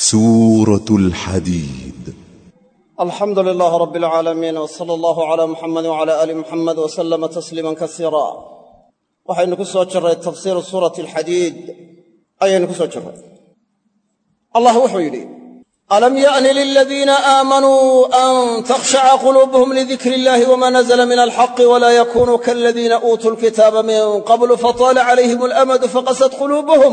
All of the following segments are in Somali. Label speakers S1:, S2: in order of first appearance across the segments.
S1: سورة الحديد.
S2: الحمد لله رب العالمين، وصلى الله على محمد وعلى آل محمد وسلم تسليما كثيرا. waxaynu ku soo jiray tafsiir suurati al-Hadiid ayaynu ku soo jiray. Allah wuxuu yidhi: alam ya'ni lil ladina aamanu an takhsha'a qulubuhum li dhikrillahi wama nazala min al-haqqi wa la yakunu kal ladina utul kitaba min qablu fatala alayhim al-amad faqasat qulubuhum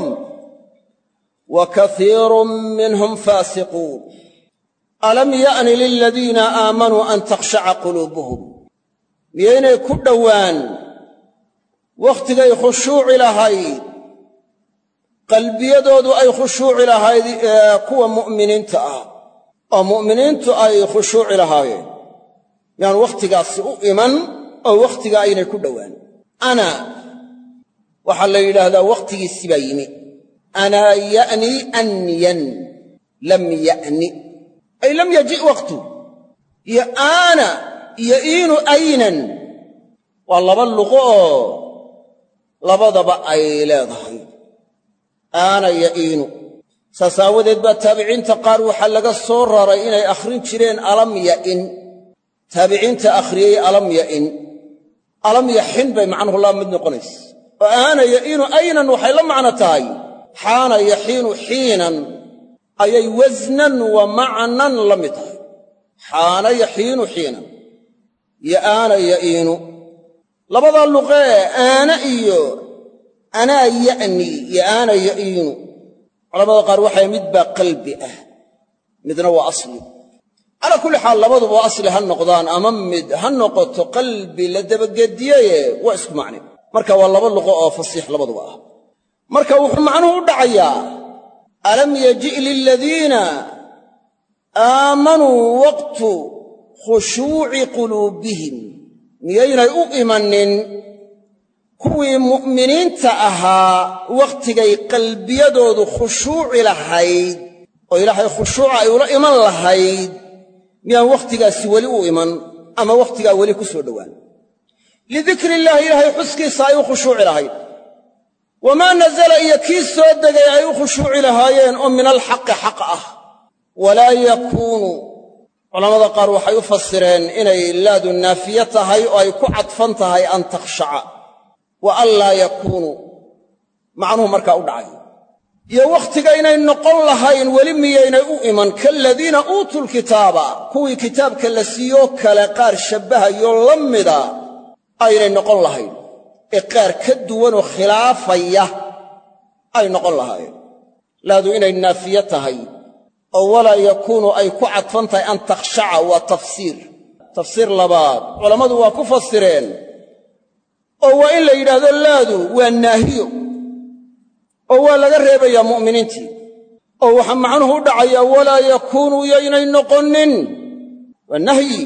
S2: wa kathirun minhum fasiqun. alam ya'ni lil ladina aamanu an takhsha'a qulubuhum, miyaynay ku dhowaan wakhtigay khushuuci lahayd, qalbiyadoodu ay khushuuci lahayd kuwa mu'miniinta ah, oo mu'miniintu ay khushuuci lahaayeen, yaan wakhtigaasi u iman oo wakhtiga aynay ku dhowaan. ana waxaa la yidhaahdaa wakhtigiisi baa yimi. anaa ya'ni anyan, lam ya'ni ay lam yaji' waqtu. iyo aana iyo iinu aynan waa laba luqo oo labadaba ay leedahay. aana iyo iinu saas aawadeed baa taabiciinta qaar waxaa laga soo raray inay akhrin jireen alam ya'in. taabiciinta akhriyey alam ya'in, alam yaxin bay macnuhu la mid noqonaysa. oo aana iyo iinu aynan waxay la macno tahay xaana yaxiinu xiinan, ayay wasnan wa macnan la mid tahay. xaana yaxiinu xiinan iyo aana ya'iinu labadaa luqee aana iyo anaa ya'ni iyo aana ya'iinu, culamada qaar waxay mid baa qalbi ah, midna waa asli. calaa kulli xaal labaduba asli ha noqdaan ama mid ha noqoto qalbi la dabagediyaye waa isku macne. marka waa laba luqo oo fasiix labaduba ah. marka wuxuu macnuhu u dhacayaa alam yaji' liladiina aamanuu waqtu khushuuci quluubihim, miyaynay u imanin kuwii mu'miniinta ahaa wakhtigay qalbiyadoodu khushuuci lahayd oo ilaahay khushuuca ay ula iman lahayd, miyaan wakhtigaasi weli u iman ama wakhtigaa weli ku soo dhowaan. lidikriillaahi ilaahay xuskiisa ay u khushuuci lahayd, wamaa nazala iyo kii soo degay ay u khushuuci lahaayeen oo min alxaqi xaq ah. walaa yakuunu, culamada qaar waxay u fasireen inay laadu naafiye tahay oo ay ku cadfan tahay an takhshaca, wa an laa yakuunu macnuhu markaa u dhacay. iyo wakhtigaynay noqon lahayn weli miyaynay u iman kaaladiina uutul kitaaba, kuwii kitaabka la siiyoo kale qaar shabbahayoo la mida aynay noqon lahayn, ee qaar ka duwanoo khilaafaya ay noqon lahaayeen. laadu inay naafiye tahay oo walaa yakuunu ay ku cadfan tahay an takhshaca waa tafsiir labaad culammadu waa ku fasireen, oo waa in la yidhaahdo laadu waa naahiyo oo waa laga reebayaa mu'miniintii, oo waxaa macnuhu u dhacayaa walaa yakuunu yaynay noqonin, waa nahyi,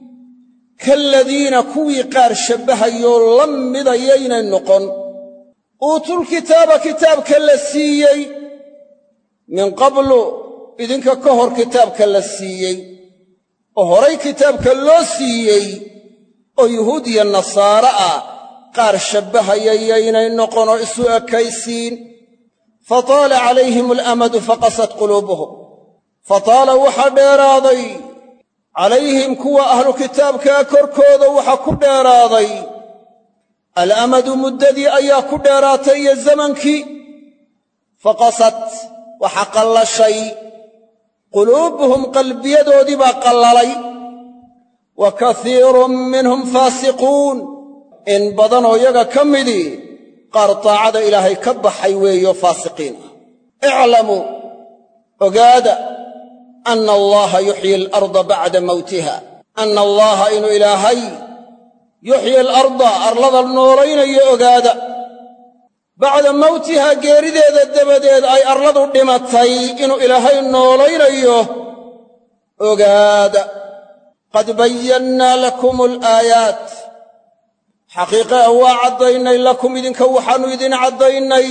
S2: kaaladiina kuwii qaar shabbahayoo la mida yaynay noqon uutul kitaaba kitaabka la siiyey min qablu, idinka ka hor kitaabka la siiyey oo horay kitaabka loo siiyey oo yuhuud iyo nasaare ah qaar shabbahaya yaynay noqon oo isu ekaysiin. fataala calayhim alamadu faqasat quluubuhum, fataala waxaa dheeraaday calayhim kuwa ahlu kitaabkaa korkooda waxaa ku dheeraaday alamadu muddadii ayaa ku dheeraatay iyo zamankii. faqasat waxa qallashay quluubuhum, qalbiyadoodii baa qallalay. wa kasiirun minhum faasiquun, in badanoo yaga ka midii qaar taacada ilaahay ka baxay weeyo faasiqiin ah. iclamuu, ogaada, anna allaha yuxyi alarda bacda mawtiha, anna allaha inuu ilaahay yuxyi alarda arlada noolaynayo ogaada, bacda mawtihaa geerideeda dabadeed ay arladu dhimatay inuu ilaahay noolaynayo ogaada. qad bayannaa lakum alaayaat, xaqiiqe waa caddaynay lakum idinka waxaannu idin caddaynay,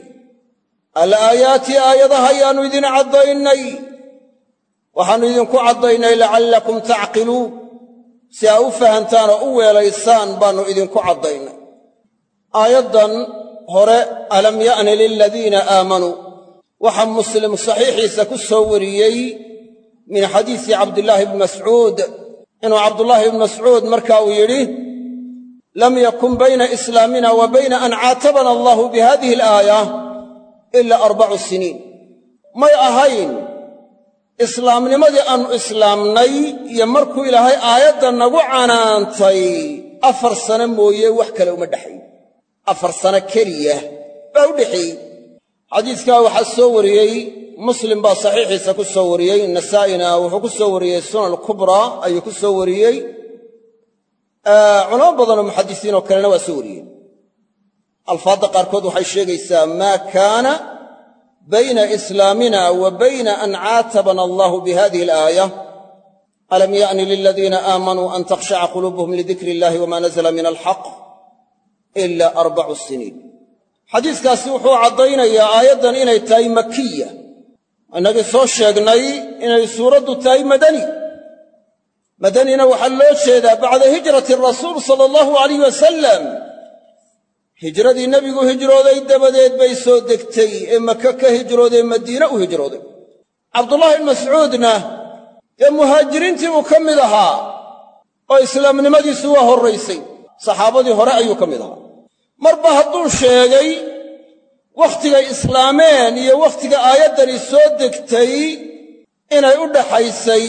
S2: alaayaati aayadaha ayaannu idin caddaynay, waxaannu idinku caddaynay lacallakum tacqiluun, si aa u fahantaan oo u weelaysaan baannu idinku caddaynay. aayaddan hore alam ya'ni liladiina aamanuu waxa Muslim saxiixiisa ku soo wariyey min xadiisi Cabdullaahi ibn Mas'uud inuu Cabdullaahi ibn Mas'uud markaa uu yidhi lam yakun bayna islaamina wa bayna an caatabana Allahu bihadihi al-aaya ila 4 siniin may ahayn islaamnimadii aanu islaamnay iyo markuu ilaahay aayadda nagu canaantay 4 sano mooye wax kale uma dhaxay 4 sano keliya baa u dhaxay xadiiskaa waxaa soo wariyey Muslim baa saxiixiisa ku soo wariyey Nasaa'ina wuxuu ku soo wariyey Sunan al-Kubra ayuu ku soo wariyey culamo badan oo muxaddisiin oo kalena waa soo wariyeen alfaadda qaarkood waxay sheegaysaa maa kaana bayna islaamina wa bayna an caatabana allahu bihadihi alaaya alam ya'ni liladiina aamanuu an takhshaca quluubuhum lidikri illahi wama nazala min alxaq ila 4 siniin xadiiskaasi wuxuu caddaynayaa aayaddan inay tahay makiya innagii soo sheegnay inay suuraddu tahay madanina waxaa loo jeedaa bacda hijrati rasuul sala allahu alayh wasalam hijradii nebigu hijrooday dabadeed bay soo degtay ee maka ka hijroodee madiine u hijrooday cabdullaahi ibn mascuudna dee muhaajiriintii buu ka mid ahaa oo islaamnimadiisu waa horraysay saxaabadii hore ayuu ka mid ahaa marba hadduu sheegay wakhtigay islaameen iyo wakhtiga aayaddani soo degtay inay u dhaxaysay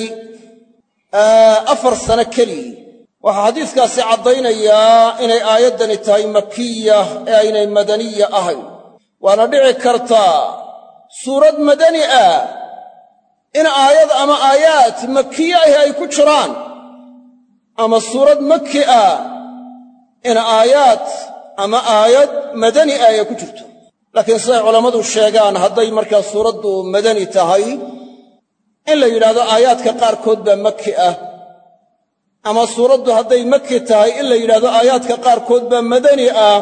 S2: 4 sano kelii waxaa xadiiskaasi caddaynayaa inay aayaddani tahay makiya ee aynay madaniya ahayn waana dhici kartaa suurad madani ah in aayad ama aayaad makiye ahi ay ku jiraan ama suurad maki ah in aayaad ama aayad madani ah ay ku jirto laakiin siday culammadu sheegaan hadday markaa suuraddu madani tahay in la yidhaahdo aayaadka qaarkood baa maki ah ama suuraddu hadday maki tahay in la yidhaahdo aayaadka qaarkood baa madani ah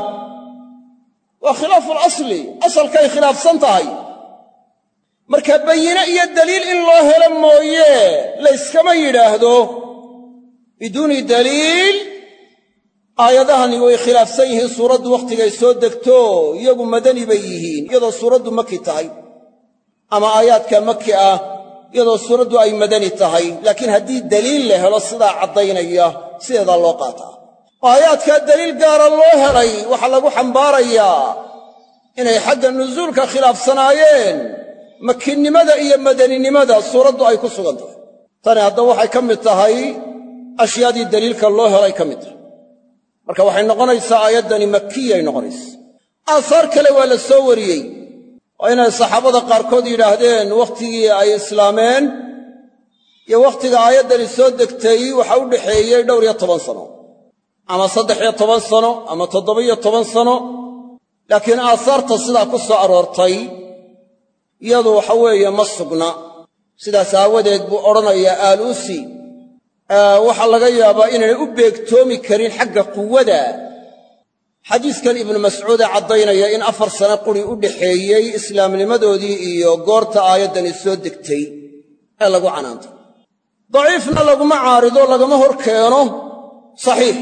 S2: waa khilaafu alasli asalkay khilaafsan tahay marka bayine iyo daliil in loo helo mooye layskama yidhaahdo biduuni daliil aayadahani way khilaafsan yihiin suuraddu wakhtigay soo degto iyagu madani bay yihiin iyadoo suuraddu maki tahay ama aayaadka maki ah iyadoo suuraddu ay madani tahay laakiin haddii daliil la helo sidaa caddaynaya sideedaa loo qaataa oo aayaadkaa daliil gaara loo helay waxaa lagu xambaarayaa inay xagga nusuulka khilaafsanaayeen makinnimada iyo madaninimada suuraddu ay ku sugan tahay tani haddaba waxay ka mid tahay ashyaadii daliilka loo helay ka mid tahay marka waxay noqonaysaa aayaddani makiyay noqonaysaa aahaar kale waa la soo wariyey oo inay saxaabada qaarkood yidhaahdeen wakhtigii ay islaameen iyo wakhtiga aayaddani soo degtay waxa u dhaxeeyey dhowr iyo 10 sano ama 13 sano ama 17 sano laakiin aahaarta sidaa ku soo aroortay iyadu waxa weeye ma sugna sidaas aawadeed buu odhanayaa aaluusi waxaa laga yaabaa inaynay u beegtoomi karin xagga quwada xadiiskan ibnu mascuude caddaynaya in 4 sano quri u dhaxeeyey islaamnimadoodii iyo goorta aayaddani soo degtay ee lagu canaantay daciifna laguma caarido lagama hor keeno saxiix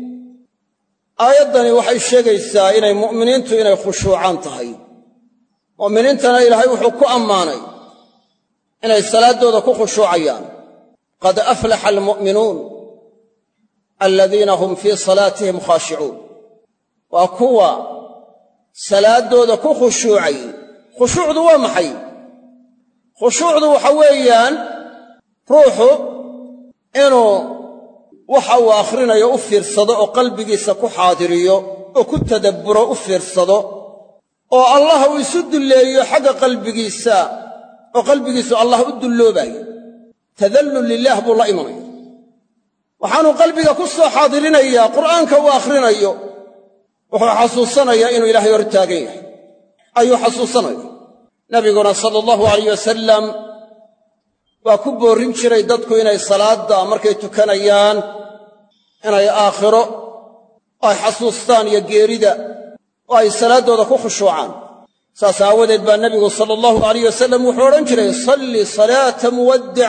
S2: aayaddani waxay sheegaysaa inay mu'miniintu inay khushuucaan tahay mu'miniintana ilaahay wuxuu ku ammaanay inay salaaddooda ku khushuucayaan qad aflaxa almu'minuun aladiina hum fii salaatihim khaashicuun waa kuwa salaaddooda ku khushuucay khushuucdu waa maxay khushuucdu waxa weeyaan ruuxu inuu waxa uu akhrinayo u fiirsado oo qalbigiisa ku xaadiriyo oo ku tadabburo u fiirsado oo allah uu isu dulleeyo xagga qalbigiisa oo qalbigiisu allah u dulloobayo tadallul lilaah buu la imanaya waxaanuu qalbiga ku soo xaadirinayaa qur'aanka uu akhrinayo wuxuu xasuusanayaa inuu ilaahay hor taagan yahay ayuu xasuusanaya nabiguna sala allahu alayh wasalam waa ku boorrin jiray dadku inay salaadda markay tukanayaan inay aakhiro ay xasuustaan iyo geerida oo ay salaaddooda ku khushuucaan saas aawadeed baa nebigu sala allahu alayh wasalam wuxuu odhan jiray salli salaata muwaddic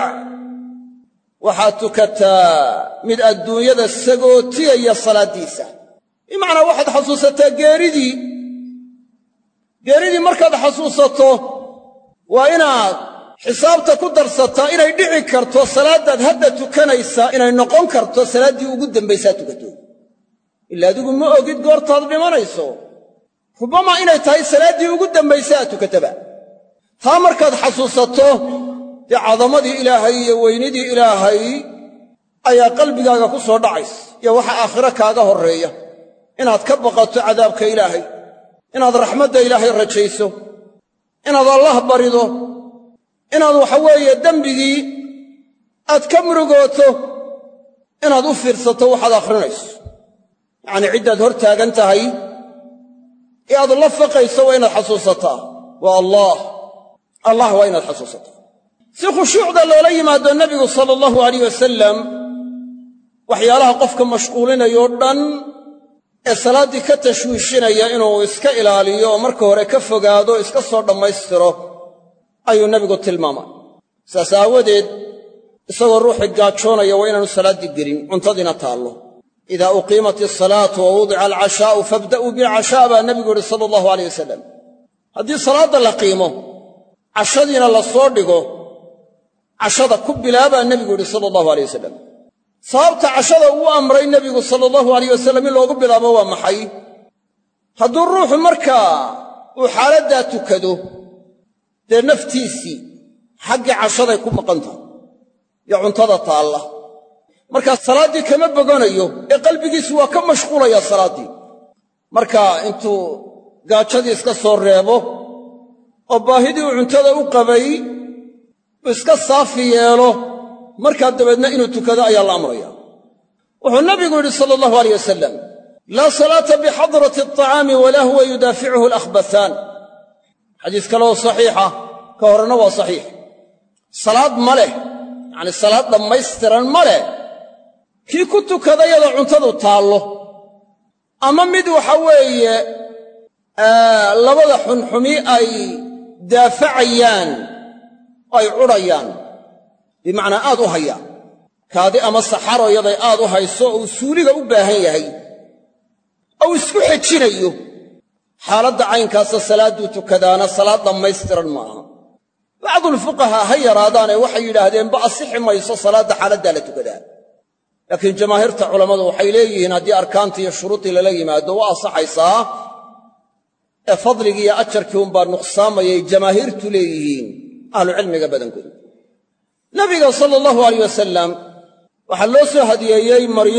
S2: waxaad tukataa mid adduunyada sagootiyaya salaaddiisa bimacnaa waxaad xasuusataa geeridii markaad xasuusato waa inaad xisaabta ku darsataa inay dhici karto salaaddaad hadda tukanaysaa inay noqon karto salaaddii ugu dambaysaa tukato ilaa adigu ma ogid goortaad dhimanayso rubama inay tahay salaaddii ugu dambaysa aad tukataba taa markaad xasuusato dee cadamadii ilaahay iyo weynidii ilaahay ayaa qalbigaaga ku soo dhacaysa iyo waxa aakhiro kaaga horreeya inaad ka baqato cadaabka ilaahay inaad raxmadda ilaahay rajayso inaad allah barido inaad waxa weeye dembigii aad ka murugooto inaad u fiirsato waxaad akhrinayso yacnii ciddaad hor taagan tahay ee aad la faqayso waa inaad xasuusataa waa allah waa inaad xasuusataa si khushuucda loola yimaado nebigu sala allahu alayh wasalam waxyaalaha qofka mashquulinayoo dhan ee salaaddii ka tashwiishinaya inuu iska ilaaliyo oo marka hore ka fogaado iska soo dhammaystiro ayuu nebigu tilmaamay saas aawadeed isagoo ruuxii gaajoonaya waa inaanu salaaddii gelin cuntadiina taallo idaa uqiimat isalaatu wa wudica alcashaa'u fabda'uu bilcashaa' baa nebigu yidhi sala allahu alayh wasalam haddii salaadda la qiimo cashadiina la soo dhigo cashada ku bilaabaa nebigu yidhi sala allahu alayh wasalam sababta cashada uu amray nebigu sala allahu alayh wasalam in loogu bilaabo waa maxay hadduu ruuxu markaa uu xaaladdaa tukado dee naftiisii xaggii cashaday ku maqan tahay iyo cuntada taalla markaa salaaddii kama boganayo ee qalbigiisu waa ka mashquulayaa salaaddii marka intuu gaajadii iska soo reebo oo baahidii uu cuntada u qabay uu iska saafi yeelo markaa dabeedna inuu tukado ayaa la amraya wuxuu nabigu yidhi sala allahu alayh wasalam laa salaata bixadrati alطacaami walaa huwa yudaaficuhu alakhbathaan xadiis kale oo saxiixa ka horena waa saxiix salaad ma leh yacanii salaad dhammaystiran ma leh kii ku tukada iyadoo cuntadu taallo ama mid waxa weeye labada xunxumi ay daafacayaan oo ay cudhayaan bimacnaa aad u hayaan kaadi ama saxaro yaday aad u hayso uu suuliga u baahan yahay ou isku xejinayo xaaladda caynkaasa salaadduu tukadaana salaad dhammaystiran maaha bacdulfuqahaa ha yaraadaanee waxay yidhaahdeenba asixi mayso salaadda xaaladdaa la tukadaa laakiin jamaahiirta culammadu waxay leeyihiin haddii arkaantii iyo shuruudii lala yimaado waa asaxaysaa ee fadligii iyo ajarkii unbaa nuqsaamayay jamaahiirtu leeyihiin ahlucilmiga badankooda nabiga sala allahu alayh wasalam waxaa loo soo hadiyeeyey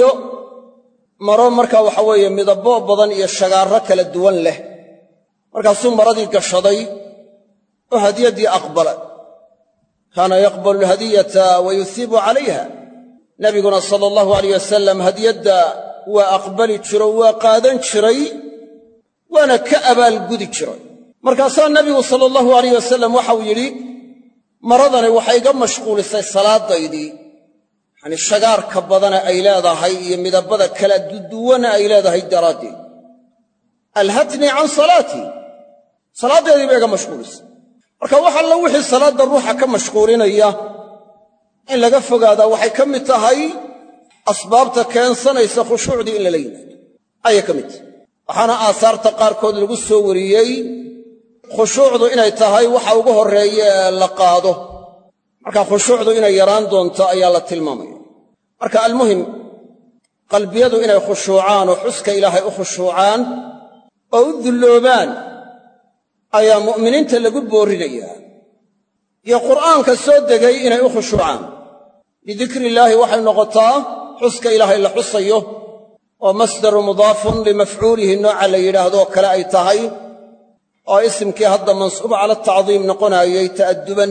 S2: maro markaa waxa weeye midabbo badan iyo shagaarro kala duwan leh markaasuu maradii gashaday oo hadiyaddii aqbala kaana yaqbalu alhadiyata wa yuhiibu calayha nabiguna sala allahu alayh wasalam hadiyadda waa aqbali jiro waa qaadan jiray waana ka abaalgudi jiray markaasaa nabigu sala allahu alayh wasalam waxau yidhi maradani waxay iga mashquulisay salaadaydii yacanii shagaarka badana ay leedahay iyo midabbada kala duduwana ay leedahay daraaddeed alhatnii can salaatii salaaddeedii ba iga mashquulisay marka wax alla wixii salaadda ruuxa ka mashquulinaya in laga fogaadaa waxay ka mid tahay asbaabta keensanaysa khushuucdii in lala yimaado ayay ka mid tahay waxaana aasaarta qaarkood lagu soo wariyey khushuucdu inay tahay waxa ugu horreeye ee la qaado marka khushuucdu inay yaraan doonto ayaa la tilmaamaya marka almuhim qalbiyadu inay khushuucaan oo xuska ilaahay u khushuucaan oo u dulloobaan ayaa mu'miniinta lagu boorinayaa iyo qur'aanka soo degay inay u khushuucaan lidikri illaahi waxay noqotaa xuska ilaahay la xusayo oo masdaru mudaafun limafcuulihi nooca la yidhaahdooo kale ay tahay oo isimkii hadda mansuub cala atacdiim noqonaayey ta'adduban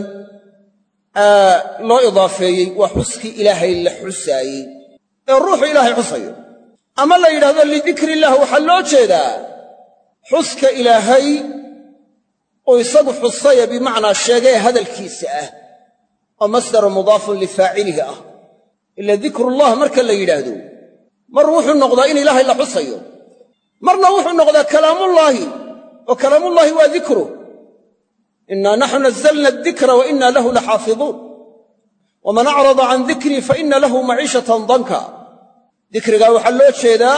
S2: loo idaafeeyey waa xuskii ilaahay la xusaayey ee ruuxu ilaahay xusayo ama la yidhahdo lidikri illaah waxaa loo jeedaa xuska ilaahay oo isagu xusaya bimacnaa sheegee hadalkiisa ah oo masdaru mudaafun lifaacilihi ah ila dikrullah marka la yidhaahdo mar wuxuu noqdaa in ilaahay la xusayo marna wuxuu noqdaa kalaamullaahi oo kalaamullaahi waa dikruh innaa naxnu nazzalna addikra wa inna lahu laxaafiduun waman acrada can dikrii fa inna lahu maciishatan danka dikrigaa waxaa loo jeedaa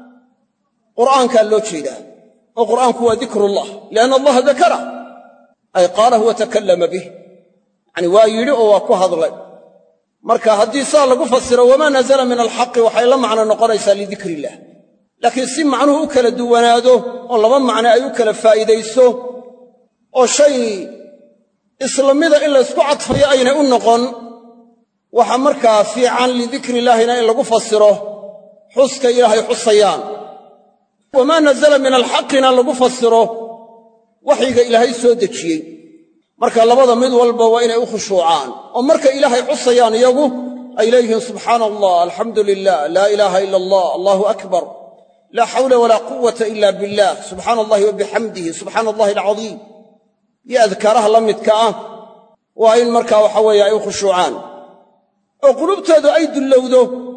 S2: qur'aankaa loo jeedaa oo qur'aanku waa dikrullah lianna allaha dakara ay qaalahu wa takallama bih, yacni waa yidhi oo waa ku hadlay. marka haddii saa lagu fasiro wamaa nazala min alxaqi waxay la macno noqonaysaa lidikri illaah. laakiin si macnuhu u kala duwanaado oo laba macno ay u kala faa'iidayso oo shay isla mida in laysku cadfayo aynay u noqon, waxa markaa fiican lidikri illaahina in lagu fasiro xuska ilaahay xusayaan. wamaa nazala min alxaqina lagu fasiro waxyiga ilaahay soo dejiyey. marka labada mid walba waa inay u khushuucaan oo marka ilaahay xusayaan iyagu ay leeyihiin subxaana allah, alxamdu lilah, laa ilaaha ila allah, allahu akbar, laa xawla walaa quwata ila billah, subxaana allahi wa bixamdihi, subxaana allahi alcadiim, iyo adkaaraha la midka ah waa in markaa waxa weeye ay u khushuucaan oo qulubtoodu ay dullowdo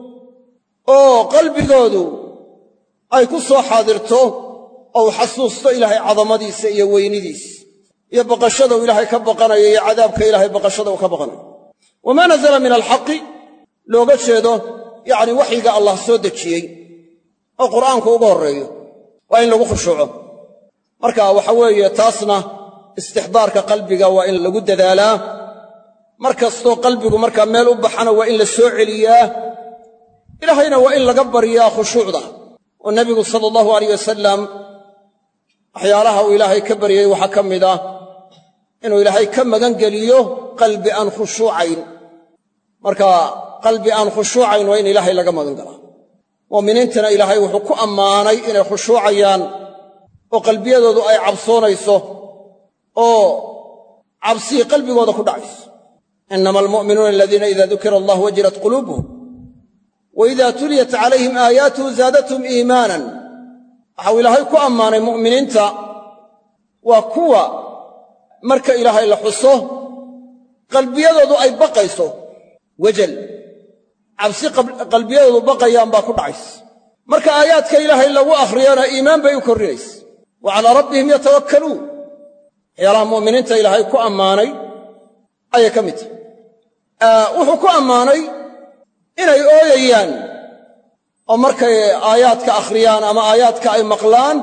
S2: oo qalbigoodu ay ku soo xaadirto oo xasuusto ilaahay cadamadiisa iyo weynidiisa iyo baqashada uu ilaahay ka baqanayo iyo cadaabka ilaahay baqashada uu ka baqanayo. wamaa nazala min alxaqi looga jeedo yacni waxyiga allah soo dejiyey oo qur'aanku uga horreeyo waa in lagu khushuuco. marka waxa weeye taasna istixdaarka qalbiga waa in lagu dadaalaa. mar kastoo qalbigu markaa meel u baxana waa in la soo celiyaa, ilaahayna waa in laga baryaa khushuucda. oo nebigu sala allahu alayh wasalam waxyaalaha uu ilaahay ka baryey waxaa ka mid ah inuu ilaahay ka magan geliyo qalbi aan khushuucayn. marka qalbi aan khushuucayn waa in ilaahay laga magan galaa. mu'miniintana ilaahay wuxuu ku ammaanay inay khushuucayaan oo qalbiyadoodu ay cabsoonayso oo cabsii qalbigooda ku dhacayso. innama almu'minuuna aladiina ida dukira allah wajilat quluubuhum wa ida tuliyat calayhim aayaatuhu zaadathum iimaanan. waxau ilaahay ku ammaanay mu'miniinta waa kuwa marka ilaahay la xuso qalbiyadoodu ay baqayso, wajal, cabsi qalbiyadoodu baqayaan baa ku dhacaysa. marka aayaadka ilaahay lagu akhriyana iimaan bay u korrinaysa. wa calaa rabbihim yatawakkaluun. waxyaalaha mu'miniinta ilaahay ku ammaanay ayay ka mid tahay. wuxuu ku ammaanay inay ooyayaan oo markay aayaadka akhriyaan ama aayaadka ay maqlaan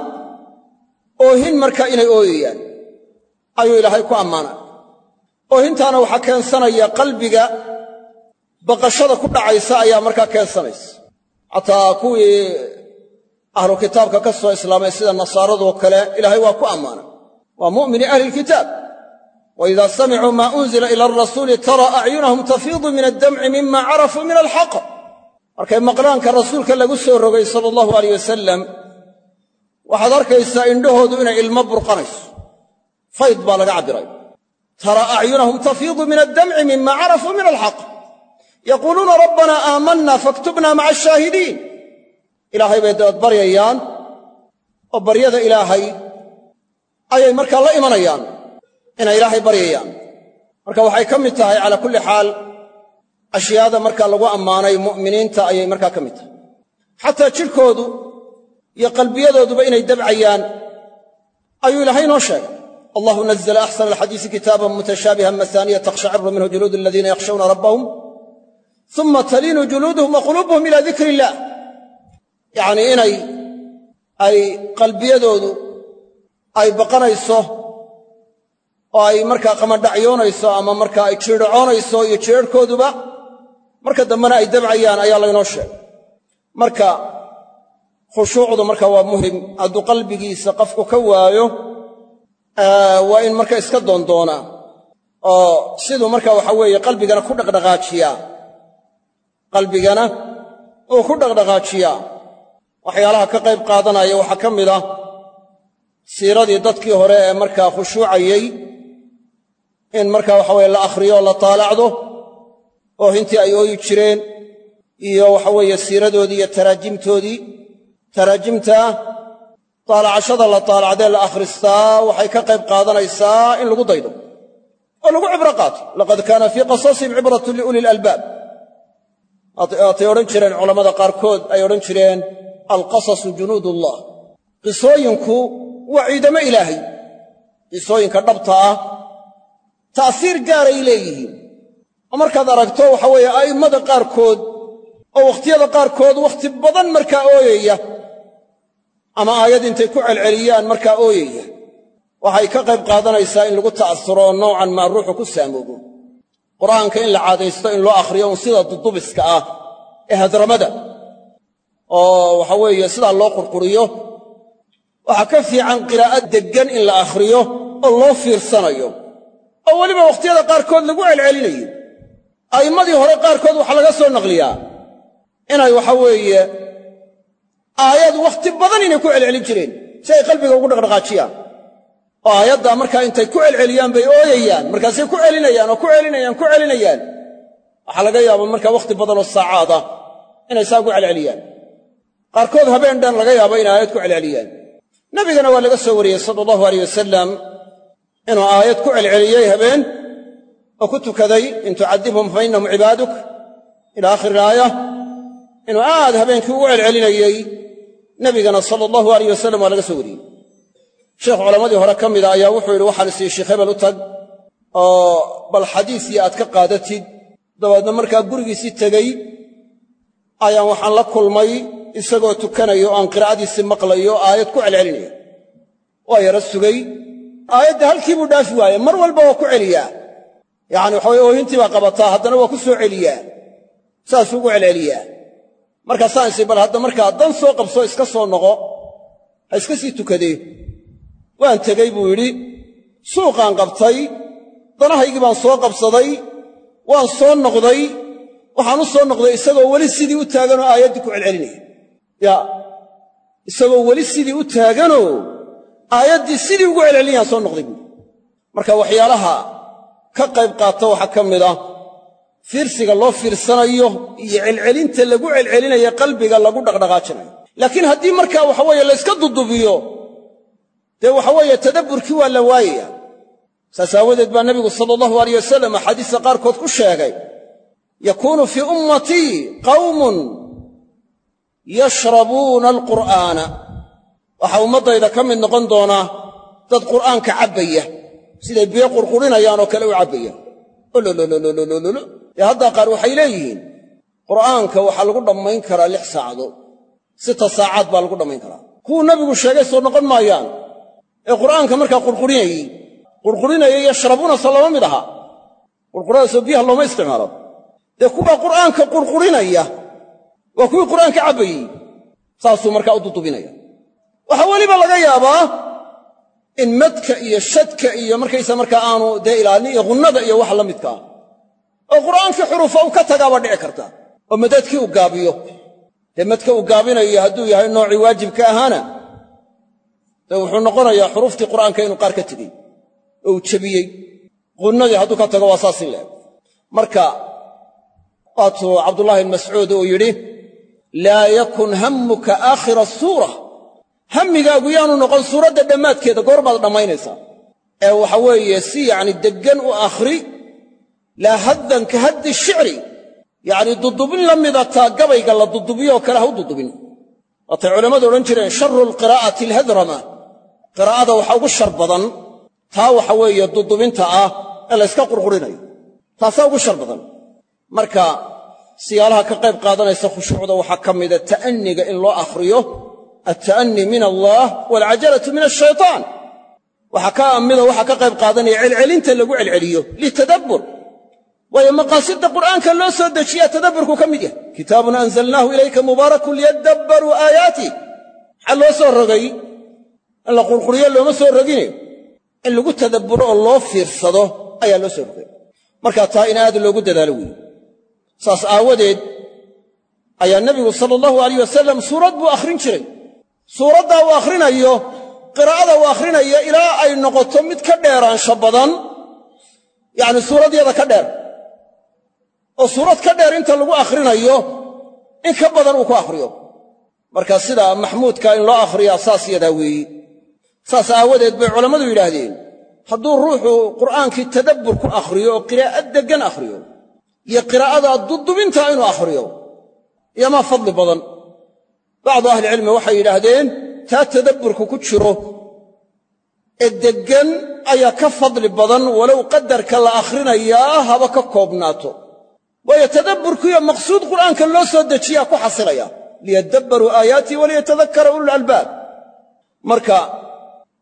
S2: oohin marka inay ooyayaan ayuu ilaahay ku ammaanay. oohintaana waxaa keensanaya qalbiga baqashada ku dhacaysa ayaa markaa keensanaysa. xataa kuwii ahlu kitaabka ka soo islaamay sida nasaaradoo kale ilaahay waa ku ammaanay, waa mu'mini ahli lkitaab. وإذا سمعوا ما أنزل إلى الرسول ترى أعينهم تفيض من الدمع مما عرفوا من الحق. markay maqlaanka rasuulka lagu soo rogay sala allahu alayh wasalam waxaad arkaysaa indhahoodu inay ilmo burqanayso, fayd baa laga cabbiray. tara acyunahum tafiidu min addamci mima carafuu min alxaq yaquuluuna rabbana aamanna faktubna maca ashaahidiin. ilaahay bay dabeed baryayaan oo baryada ilaahay ayay markaa la imanayaan inay ilaahay baryayaan. marka waxay ka mid tahay calaa kulli xaal ashyaada markaa lagu ammaanay mu'miniinta ayay markaa ka mid tahay. xataa jidhkoodu iyo qalbiyadooduba inay dabcayaan ayuu ilaahay inoo sheegay. allahu nazla axsana alxadiisi kitaaban mutashaabihan masaaniya taqshaciru minhu juluudu aladiina yakhshawna rabbahum uma taliinu juluuduhum wa quluubuhum ilaa dikri illaah. yacnii inay ay qalbiyadoodu ay baqanayso oo ay markaa qamadhacyoonayso ama markaa ay jiidhacoonayso iyo jiidharhkooduba marka dambena ay dabcayaan ayaa laynoo sheegay. marka khushuucdu marka waa muhim. hadduu qalbigiisa qofku ka waayo waa in marka iska doondoonaa oo siduu marka waxa weeye qalbigana ku dhaqdhaqaajiyaa, qalbigana uu ku dhaqdhaqaajiyaa. waxyaalaha ka qayb qaadanaya waxaa ka mid ah siiradii dadkii hore ee markaa khushuucayey in markaa waxa weye la akhriyo o la taalacdo oo hintii ay ooyi jireen iyo waxa weeye siiradoodii iyo taraajimtoodii. taraajimta taalacashada la taalacdee la akhristaa waxay ka qayb qaadanaysaa in lagu daydo oo lagu cibro qaato. laqad kaana fii qasasihim cibratun liuli lalbaab. waatay odhan jireen culammada qaarkood ay odhan jireen alqasasu junuudullah. qisooyinku waa ciidamo ilaahay. qisooyinka dhabta ah ta'siir gaaray leeyihiin oo markaad aragto waxa weeye a'immada qaarkood oo wakhtiyada qaarkood wakhti badan markaa ooyaya ama aayad intay ku celceliyaan markaa ooyaya waxay ka qayb qaadanaysaa in lagu ta'asuro oo noocan maa ruuxu ku saamoobo qur'aanka in la caadaysto in loo akhriyo un sida dudubiska ah ee hadramada oo waxa weeye sidaa loo qurquriyo waxaa ka fiican qiraa'ad deggan in la akhriyo oo loo fiirsanayo oo weliba wakhtiyada qaarkood lagu celcelinayo a'immadii hore qaarkood waxaa laga soo naqliyaa inay waxa weeye aayad wakhti badan inay ku celcelin jireen si ay qalbiga ugu dhaqdhaqaajiyaan oo aayaddaa markaa intay ku celceliyaan bay ooyayaan markaasay ku celinayaan oo ku celinayaan waxaa laga yaabaa markaa wakhti badanoo saacaad ah inay saa ku celceliyaan qaarkood habeen dhan laga yaabo inay aayad ku celceliyaan nebigana waa laga soo wariyey sala allahu alayh wasalam inuu aayad ku celceliyey habeen oo ku tukaday in tucadibhum fa innahum cibaaduk ila aakhiri ilaaya inuu aad habeenkii ugu celcelinayey nebigana sala allahu alayh wasalam waa laga soo wariyey sheekh culammadii hore ka mida ayaa wuxuu yidhi waxaan isii sheekh hebel u tag oo bal xadiisii aad ka qaadatid dabeedna markaa gurigiisii tegey ayaan waxaan la kulmay isagoo tukanayo o aan qiraa'adiisii maqlayo aayad ku celcelinaya waa yara sugay aayadda halkii buu dhaafi waaye mar walba waa ku celiyaa yacani waxa weye oohintii baa qabataa haddana waa ku soo celiyaa saasuu ugu celceliyaa markaasaan isi bal hadda markaa dan soo qabso iska soo noqo ha iska sii tukadee waan tegey buu yidhi suuqaan qabtay danahaygii baan soo qabsaday waan soo noqday waxaan u soo noqday isagoo weli sidii u taaganoo aayaddii ku celcelinaya isagoo weli sidii u taaganoo aayaddii sidii ugu celcelinayaan soo noqday buui marka waxyaalaha ka qayb qaata waxaa ka mid ah fiirsiga loo fiirsanayo iyo celcelinta lagu celcelinayo qalbiga lagu dhaqdhaqaajinayo laakiin haddii markaa waxa weeye la yska dudubiyo dee waxa weeye tadabburkii waa la waayaya saas aawadeed baa nebigu sala allahu alayh wasalam axaadiista qaarkood ku sheegay yakuunu fii ummatii qawmun yashrabuuna alqur'aana waxaa ummaddayda ka mid noqon doonaa dad qur'aanka cabbaya siday biyo qurqurinayaan oo kale u cabbaya olololololololo dee haddaa qaar waxay leeyihiin qur'aanka waxaa lagu dhammayn karaa 6 saacadood 6 saacaad baa lagu dhammayn karaa kuwuu nebigu sheegay soo noqon maayaan ee qur'aanka markaa qurqurinayay yashrabuuna soo lama mid aha qurquradaasoo biyaha looma isticmaalo dee kuwaa qur'aanka qurqurinaya waa kuwii qur'aanka cabbayey saasuu markaa u dudubinaya waxaa weliba laga yaabaa in madka iyo shadka iyo markaysa markaa aanu dee ilaalin iyo gunnada iyo wax la midka ah oo qur'aankii xuruufa uu ka tagaaba dhici karta oo madadkii uu gaabiyo dee madka uu gaabinayo hadduu yahay noocii waajibka ahaana dee wuxuu noqonayaa xuruuftii qur'aanka inuu qaar ka tegey oo uu jebiyey gunnadii hadduu ka tago waa saas in leeg marka waatuu cabdullaahi ibn mascuud uu yidhi laa yakun hammuka aakhira suura hammigaagu yaanu noqon suuradda dhammaadkeeda goorbaad dhammaynaysaa ee waxa weeye si yacni deggan u akhri laa haddan ka haddi shicri yacni dudubin la mida taa gabayga la dudubiyo oo kale ha u dudubin waatay culammadu odhan jireen sharu alqiraa'ati alhadrama qiraa'ada waxa ugu shar badan taa waxa weeye dudubinta ah ee la yska qurqurinayo taasaa ugu shar badan marka siyaalaha ka qayb qaadanaysa khushuucda waxaa ka mida ta'anniga in loo akhriyo alta'anni min allah waalcajalatu min ashaytaan waxaa ka qayb qaadanaya celcelinta lagu celceliyo litadabbur waayo maqaasidda qur'aanka loo soo dejiyaa tadabburku ka mid yahay kitaabun anzalnaahu ilayka mubaarakun liyadabbaruu aayaatih maxaa loo soo rogay in la qurquriyo looma soo rogine in lagu tadabburo oo loo fiirsado ayaa loo soo rogay marka taa in aad loogu dadaalo weeye saas aawadeed ayaa nebigu sala allahu alayh wasalam suurad buu akhrin jiray suuraddaa uu akhrinayo qiraa'ada uu akhrinayo ilaa ay noqoto mid ka dheeraansho badan yacni suuradyada ka dheer oo suurad ka dheer inta lagu akhrinayo in ka badan uu ku akhriyo marka sida maxmuudka in loo akhriyaa saas yadaa weeye saas aawadeed bay culammadu yidhaahdeen hadduu ruuxu qur'aankii tadabbur ku akhriyo oo qiraa'ad deggan akhriyo iyo qiraa'ada dudubinta inuu akhriyo iyomaa fadli badan bacdu ahlicilmi waxay yidhaahdeen taa tadabburku ku jiro ee deggan ayaa ka fadli badan walow qadarka la akhrinayaa haba ka koobnaato waayo tadabburkiiyo maqsuud qur'aanka loo soo dejiyaa ku xasilaya liyadabbaruu aayaatii waliyatadakkara ulul albaab marka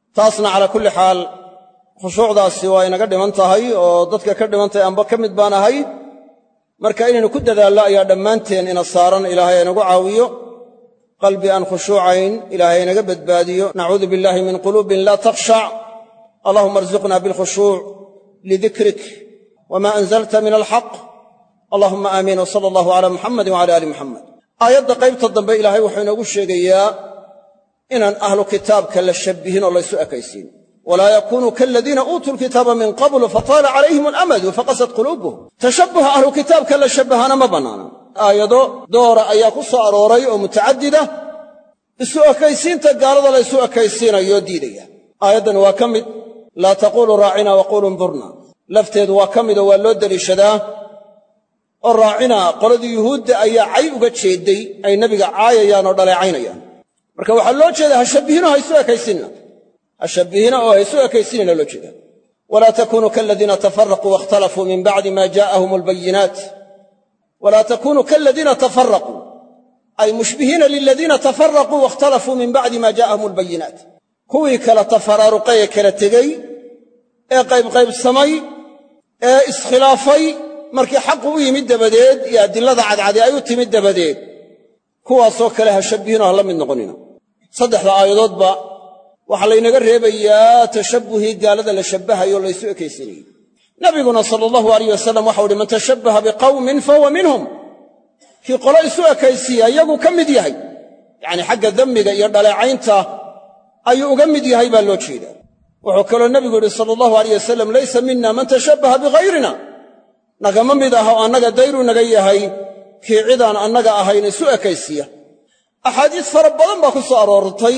S2: taasna calaa kulli xaal khushuucdaasi waa inaga dhiman tahay oo dadka ka dhiman tahay anba ka mid baan ahay marka inaynu ku dadaallo ayaa dhammaanteen ina saaran ilaahay inagu caawiyo qalbi aan khushuucayn ilaahay inaga badbaadiyo nacuudu billahi min quluubin laa takhshac allahuma arzuqna bilkhushuuc lidikrik wama anzalta min alxaq allahuma aamiin wsala allahu calaa muxammadin wcala aali muxamed aayadda qaybta dambe ilaahay wuxuu inoogu sheegayaa inaan ahlu kitaabka la shabbihin oo laysu ekaysiin walaa yakunuu kaladiina uutuu lkitaaba min qablu fataala calayhim alamadu faqasad quluubuhum tashabbuha ahlu kitaabka la shabbahana ma bannaana aayado doora ayaa ku soo arooray oo mutacadida isu ekaysiinta gaalada la ysu ekaysiinayoo diidaya aayaddan waa ka mid laa taquuluu raacina waquuluu ndurna lafteedu waa ka midoo waa loo deliishadaa oo raacina qoladii yuhuudda ayaa cay uga jeeday ay nebiga caayayaan oo dhaleecaynayaan marka waxaa loo jeedaa ha shabbihino ha isu ekaysinna ha shabbihina oo ha isu ekaysinina loo jeedaa walaa takunuu kaladiina tafaraquu waاkhtalafuu min bacdi ma jaa'ahum albayinaat walaa takunuu kaladiina tafaraquu ay mushbihiina liladiina tafaraquu waاkhtalafuu min bacdi ma jaa'ahum albayinaat kuwii kala tafaraaruqay ee kala tegey ee qaybqaybsamay ee iskhilaafay markii xaqu u yimid dabadeed iyo adilada cadcadi ay u timid dabadeed kuwaasoo kale ha shabbihino ha la mid noqonina saddexda aayadoodba waxaa laynaga reebayaa tashabbuhii gaalada la shabbahayo laysu ekaysinayey nabiguna sala allahu alayh wasalam waxau uhi man tashabbaha biqawmin fahuwa minhum kii qolo isu ekaysiiya iyaguu ka mid yahay yacnii xagga demmiga iyo dhaleecaynta ayuu uga mid yahay baa loo jeedaa wuxuu kaloo nebigu yidhi sala allahu alayh wasalam laysa mina man tashabbaha bighayrina nagama mid aha oo annaga dayruu naga yahay kii cidaan annaga ahayn isu ekaysiiya axaadiis fara badan baa ku soo aroortay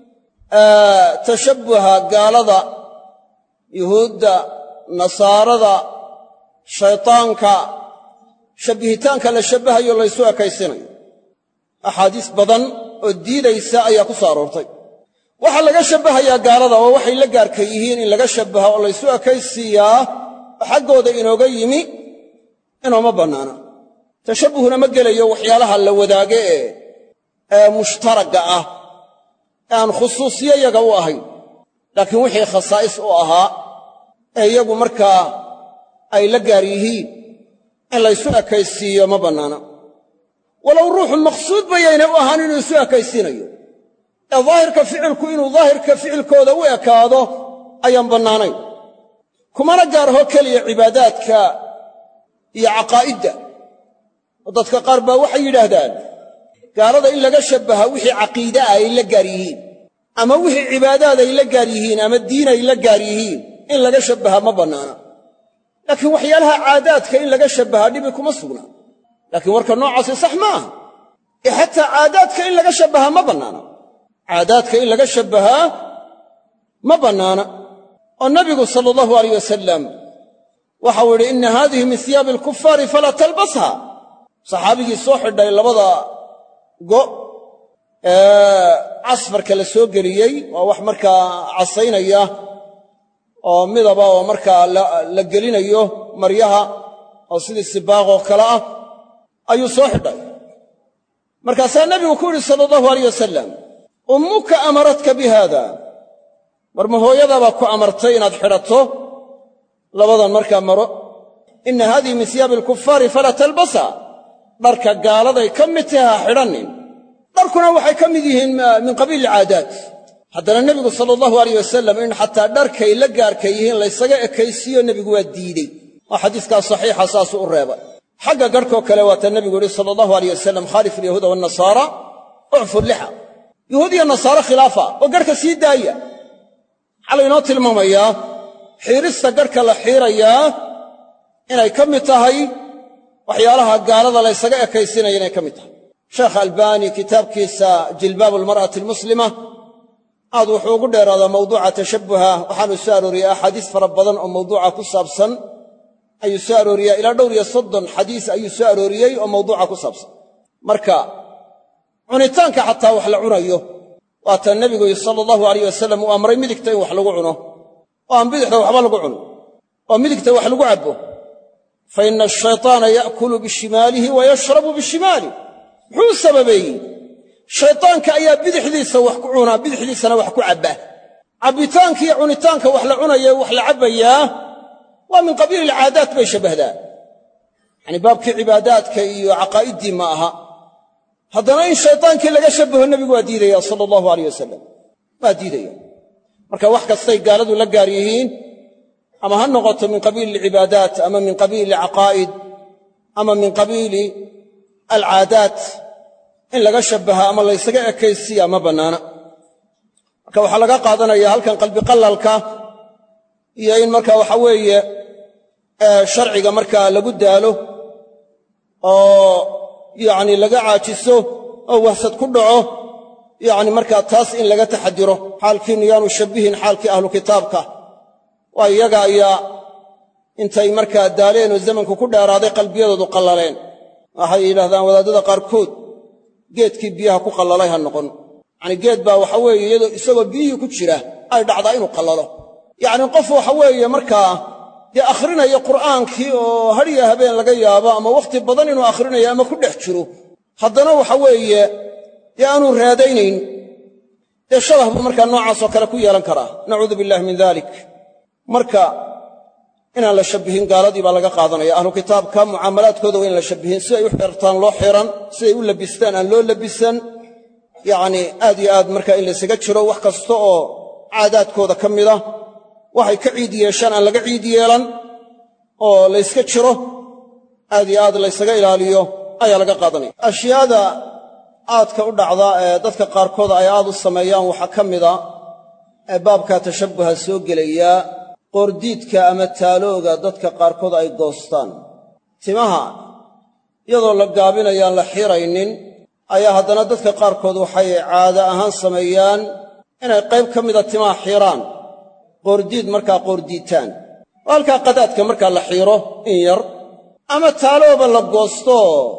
S2: tashabbuha gaalada yuhuudda nasaarada shaytaanka shabbihitaanka la shabbahayo laysu ekaysinayo axaadiis badan oo diidaysa ayaa ku soo aroortay waxaa laga shabbahayaa gaalada oo waxay la gaarka yihiin in laga shabbaha oo laysu ekaysiiyaa oo xaggooda inooga yimi inooma bannaana tashabbuhuna ma gelayo waxyaalaha la wadaage ee mushtaragga ah ee aan khusuusiyo yaga u ahayn laakiin wixii khasaa'is u ahaa ee iyagu markaa ay la gaar yihiin in laysu ekaysiiyo ma bannaana walow ruuxu maqsuud bayaynay u ahaan inuu isu ekaysiinayo ee daahirka ficilku inuu daahirka ficilkooda u ekaado ayaan bannaanayn kumana gaarho keliya cibaadaadka iyo caqaa'idda oo dadka qaar baa waxay yidhaahdaan gaalada in laga shabbaha wixii caqiide ah ay la gaar yihiin ama wixii cibaadaad ay la gaar yihiin ama diin ay la gaar yihiin in laga shabbaha ma bannaana laakiin waxyaalaha caadaadka in laga shabbaha dhibi kuma sugna laakiin warka noocaasi sax ma aha ee xataa caadaadka in laga shabbaha ma bannaana caadaadka in laga shabbahaa ma bannaana oo nabigu sala allahu alayh wasalam waxau yidhi inna haadihi min hiyaabi alkufaari falaa talbasha saxaabigii soo xidhay labada go' casfarka la soo geliyey waa wax markaa casaynaya oo midaba oo markaa la gelinayo maryaha oo sidii sibaaqoo kale ah ayuu soo xidhay markaasaa nebigu ku yidhi sala allahu alayh wasalam ummuka amaratka bi haada mar ma hooyadaabaa ku amartay inaad xidhato labadan markaa maro inna haadihi min hiyaabi alkufaari falaa talbasa dharka gaaladay ka mid tahay ha xidhannin dharkuna waxay ka mid yihiin min qabiili caadaat haddana nebigu sala allahu alayh wasalam in xataa dharkay la gaarka yihiin laysaga ekaysiiyo nebigu waa diidey oo xadiiskaas saxiixa saasuu u reebay xagga garhkoo kale waata nebigu yidhi sala allahu alayh wasalam khaalif alyahuuda waannasaara ucfur lixa yuhuud iyo nasaare khilaafa oo garhka sii daaya waxaa laynoo tilmaamayaa xiirista garhka la xiirayaa inay ka mid tahay waxyaalaha gaalada laysaga ekaysinaya inay ka mid tahay sheekh albaani kitaabkiisa jilbaabu almar'ati almuslima aad wuxuu ugu dheeraadaa mawduuca tashabbuha waxaanu soo arooriyaa axaadiis fara badan oo mawduuca ku saabsan ayuu soo arooriyaa ilaa dhowr iyo 30 xadiis ayuu soo arooriyey oo mawduuca ku saabsan marka cunitaanka xataa wax la cunayo waata nebigu sala allahu alayh wasalam uu amray midigta in wax lagu cuno oo aan bidixda waxba lagu cuno oo midigta wax lagu cabbo fa ina ashaytaana ya'kulu bishimaalihi wa yashrabu bishimaalih muxuu sababeeyey shaytaanka ayaa bidixdiisa wax ku cunaa bidixdiisana wax ku cabbaa cabbitaanka iyo cunitaanka wax la cunaya wax la cabbayaa waa min qabiili alcaadaat bay shabbahdaa yacni baabkii cibaadaadka iyo caqaa'iddii ma aha haddana in shaydaankii laga shabbaho nebigu waa diidaya sala allahu alayh wasalam waa diidaya marka wax kastay gaaladu la gaar yihiin ama ha noqoto min qabiili alcibaadaat ama min qabiili alcaqaa'id ama min qabiili alcaadaat in laga shabbaha ama laysaga ekaysiya ma bannaana marka waxaa laga qaadanaya halkan qalbiqallalka iyo in marka waxa weeye sharciga markaa lagu daalo oo yacni laga caajiso oo wahsad ku dhaco yacni markaa taas in laga taxadiro xaalkiinnu yaanu shabbihin xaalkii ahlu kitaabka waa iyaga ayaa intay markaa daaleen oo zamanku ku dheeraaday qalbiyadoodu qallaleen waxay yidhahdaan wadaadada qaarkood geedkii biyaha ku qallalay ha noqon yacni geed baa waxa weeye isagoo biyihii ku jira ay dhacdaa inuu qallalo yacni qof waxa weeye markaa dee akhrinaya qur'aankii oo hadhiya habeen laga yaabo ama wakhti badan inuu akhrinayo ama ku dhex jiro haddana waxa weeye dee aanu raadaynayn dee shabah buu markaa noocaasoo kale ku yeelan karaa nacuudu billahi min dalik marka inaan la shabbihin gaaladii baa laga qaadanaya ahlu kitaabka mucaamalaadkooda waa in la shabbihin siday u xirtaan loo xiran siday u labistaan aan loo labisan yacni aad iyo aad markaa in laysaga jiro wax kasta oo caadaadkooda ka mida waxay ka ciid yeeshaan aan laga ciid yeelan oo layska jiro aad iyo aad laysaga ilaaliyo ayaa laga qaadanaya ashyaada aadka u dhacda ee dadka qaarkood ay aad u sameeyaan waxaa ka mida ee baabkaa tashabbuha soo gelaya qoordiidka ama taalooga dadka qaarkood ay goostaan timaha iyadoo la gaabinayaan la xiraynin ayaa haddana dadka qaarkood waxay caado ahaan sameeyaan inay qayb ka mida timaha xiraan qoordiid markaa qoordiitaan oo halkaa qadaadka markaa la xiiro in yar ama taalooba la goosto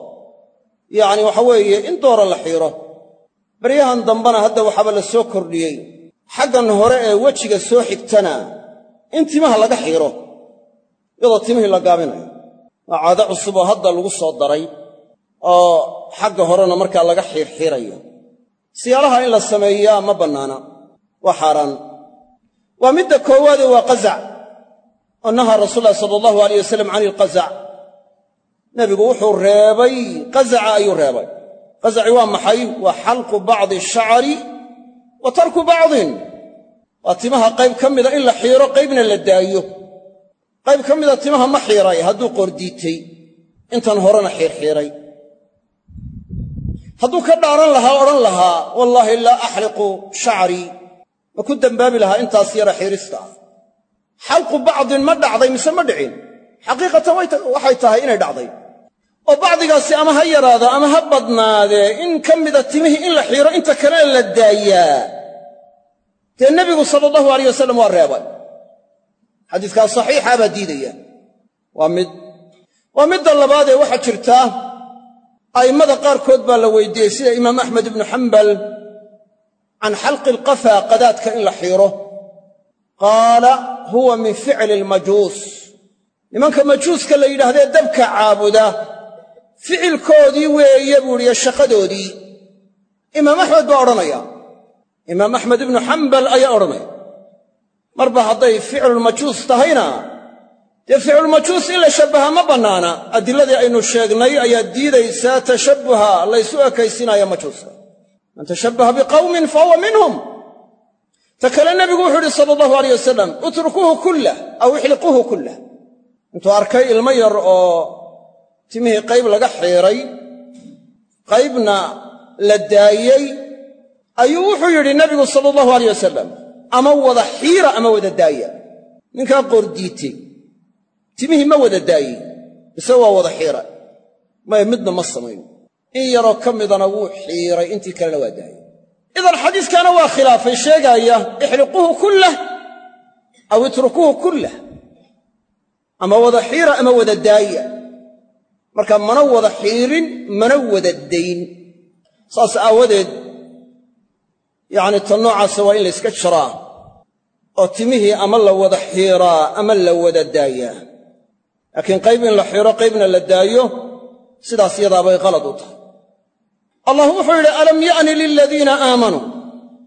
S2: yacni waxa weeye in doora la xiiro baryahan dambana hadda waxaaba la soo kordhiyey xaggan hore ee wejiga soo xigtana in timaha laga xiiro iyadoo timihii la gaabinayo waa caado cusub oo hadda lagu soo daray oo xagga horena markaa laga xiirxiirayo siyaalaha in la sameeyaa ma bannaana waa xaaraan waa midda koowaade waa qazac oo nahaa rasuul llahi sala allahu alayh wasalam can ilqazac nebigu wuxuu reebay qazaca ayuu reebay qazaci waa maxay waa xalqu bacdi ashacari wa tarku bacdin waa timaha qayb ka mida in la xiiro qaybna la daayo qayb ka mida timaha ma xiiray hadduu qoordiitay intan horena xiirxiiray hadduu ka dhaaran lahaa odhan lahaa wallaahi laa axliqu shacrii ma ku dembaabi lahaa intaas yara xiirista ah xalqu bacdin ma dhacday mise ma dhicin xaqiiqatan waxay tahay inay dhacday oo bacdigaasi ama ha yaraado ama ha badnaadee in ka mida timihii in la xiiro inta kalena la daayaa dee nebigu sala allahu alayh wasalam waa reebay xadiiskaa saxiixa baa diidaya waa midda labaadee waxaa jirtaa a'immada qaarkood baa la weydiiyey sida imaam axmed ibnu xambal can xalqi alqafaa qadaadka in la xiiro qaala huwa min ficli almajuus nimanka majuuska la yidhaahdee dabka caabuda ficilkoodii weeye buu ihi shaqadoodii imaam axmed baa odhanaya imaam axmed ibnu xambal ayaa odhanaya marba hadday ficlulmajuus tahayna dee ficlulmajuus in la shabbaha ma bannaana adilladii aynu sheegnay ayaa diidaysaa tashabbuha laysu ekaysiinaya majuuska man tashabbaha biqawmin fahuwa minhum ta kale nebigu wuxuu yidhi sala allahu alayh wasalam utrukuuhu kullah aw ixliquuhu kullah intuu arkay ilmo yar oo timihii qayb laga xiiray qaybna la daayey ayuu wuxuu yidhi nebigu sala allahu alayh wasalam ama wada xiira ama wada daaya ninkaa qoordiitay timihii ma wada daayey mise waa wada xiira maya midna ma samayn in yaroo ka midana wuu xiiray intii kalena waa daayey idan xadiiskaana waa khilaafay sheegaaya ixliquuhu kullah aw itrukuuhu kullah ama wada xiira ama wada daaya marka mana wada xiirin mana wada dayn saas aawadeed yacni tan noocaasa waa in la yska jiraa oo timihii ama la wada xiiraa ama la wada daayaa laakiin qayb in la xiiro qaybna la daayo sidaas yadaabay qalad u tahay allah wuxuu yidhi alam ya'ni liladiina aamanuu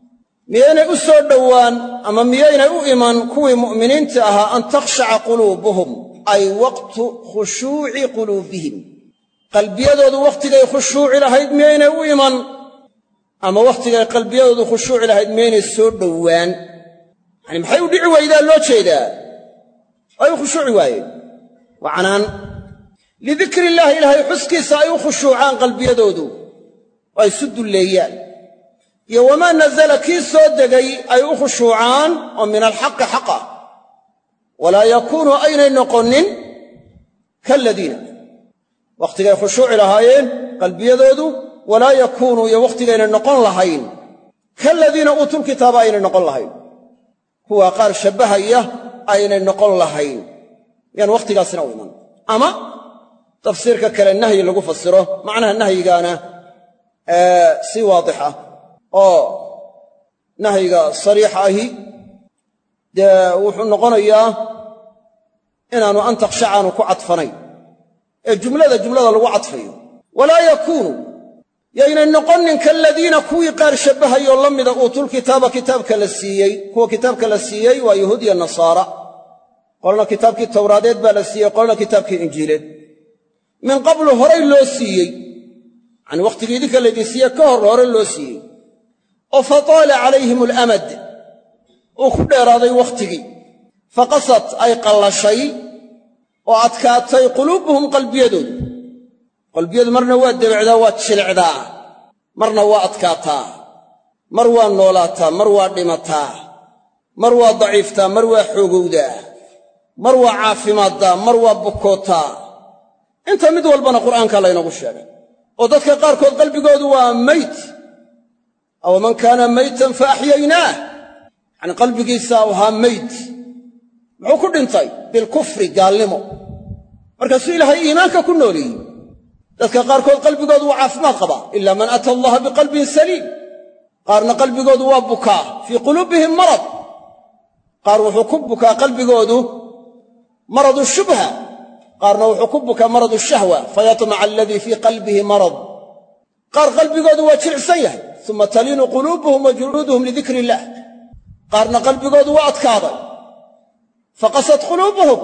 S2: miyaynay u soo dhowaan ama miyaynay u iman kuwii mu'miniinta ahaa an takhshaca quluubuhum ay waqtu khushuuci quluubihim qalbiyadoodu wakhtigay khushuuci lahayd miyaynay u iman ama wakhtigay qalbiyadoodu khushuuci lahayd miyaynay soo dhowaan yacni maxay u dhici weydaa loo jeedaa ay u khushuuci waayeen waa canaan lidikri illaahi ilaahay xuskiisa ay u khushuucaan qalbiyadoodu oo ay isu dulleeyaan iyo wamaa nazala kii soo degay ay u khushuucaan oo min alxaqi xaqa walaa yakuunu aynay noqonin kaaladiina wakhtigay khushuuci lahaayeen qalbiyadoodu walaa yakuunu iyo wakhtigaynay noqon lahayn kaaladiina uutul kitaaba aynay noqon lahayn kuwaa qaar shabbahaya aynay noqon lahayn yaan wakhtigaasina u iman ama tafsiirka kale nahyi lagu fasiro macnaha nahyigaana si waadixa oo nahyiga sariixa ahi dee wuxuu noqonayaa inaanu an takhshacaanu ku cadfanayn ee jumlada lagu cadfayo walaa yakuunu yaynay noqonin kaaladiina kuwii qaar shabbahayoo la mida uutul kitaaba kitaabka la siiyey kuwa kitaabka la siiyey waa yahuud iyo nasaara qolna kitaabkii tawraadeed baa la siiyey qolna kitaabkii injiileed min qablu horay loo siiyey yacni wakhtigii idinka laydin siiye ka hore loo siiyey oo fataala calayhim alamad uu ku dheeraaday wakhtigii faqasad ay qallashay oo adkaatay quluubuhum qalbiyadu marna waa debecdaa waa jilicdaa marna waa adkaataa mar waa noolaataa mar waa dhimataa mar waa daciiftaa mar waa xoogowdaa mar waa caafimaaddaa mar waa bukootaa inta mid walbana qur'aanka laynoogu sheegay oo dadka qaarkood qalbigoodu waa mayt aw man kaana maytan fa axyaynaah yacni qalbigiisa ahaa mayt muxuu ku dhintay bilkufri gaalnimo markaasuu ilaahay iimaanka ku nooleeyey dadka qaarkood qalbigoodu waa caafimaad qabaa ilaa man ata allaha biqalbin saliim qaarna qalbigoodu waa bukaa fii quluubihim marad qaar wuxuu ku bukaa qalbigoodu maradu shubha qaarna wuxuu ku bukaa maradu shahwa fayatmaca aladii fii qalbihi marad qaar qalbigoodu waa jilicsan yahay uma taliinu quluubuhum wa juluuduhum lidikri illaah qaarna qalbigoodu waa adkaaday faqasad quluubuhum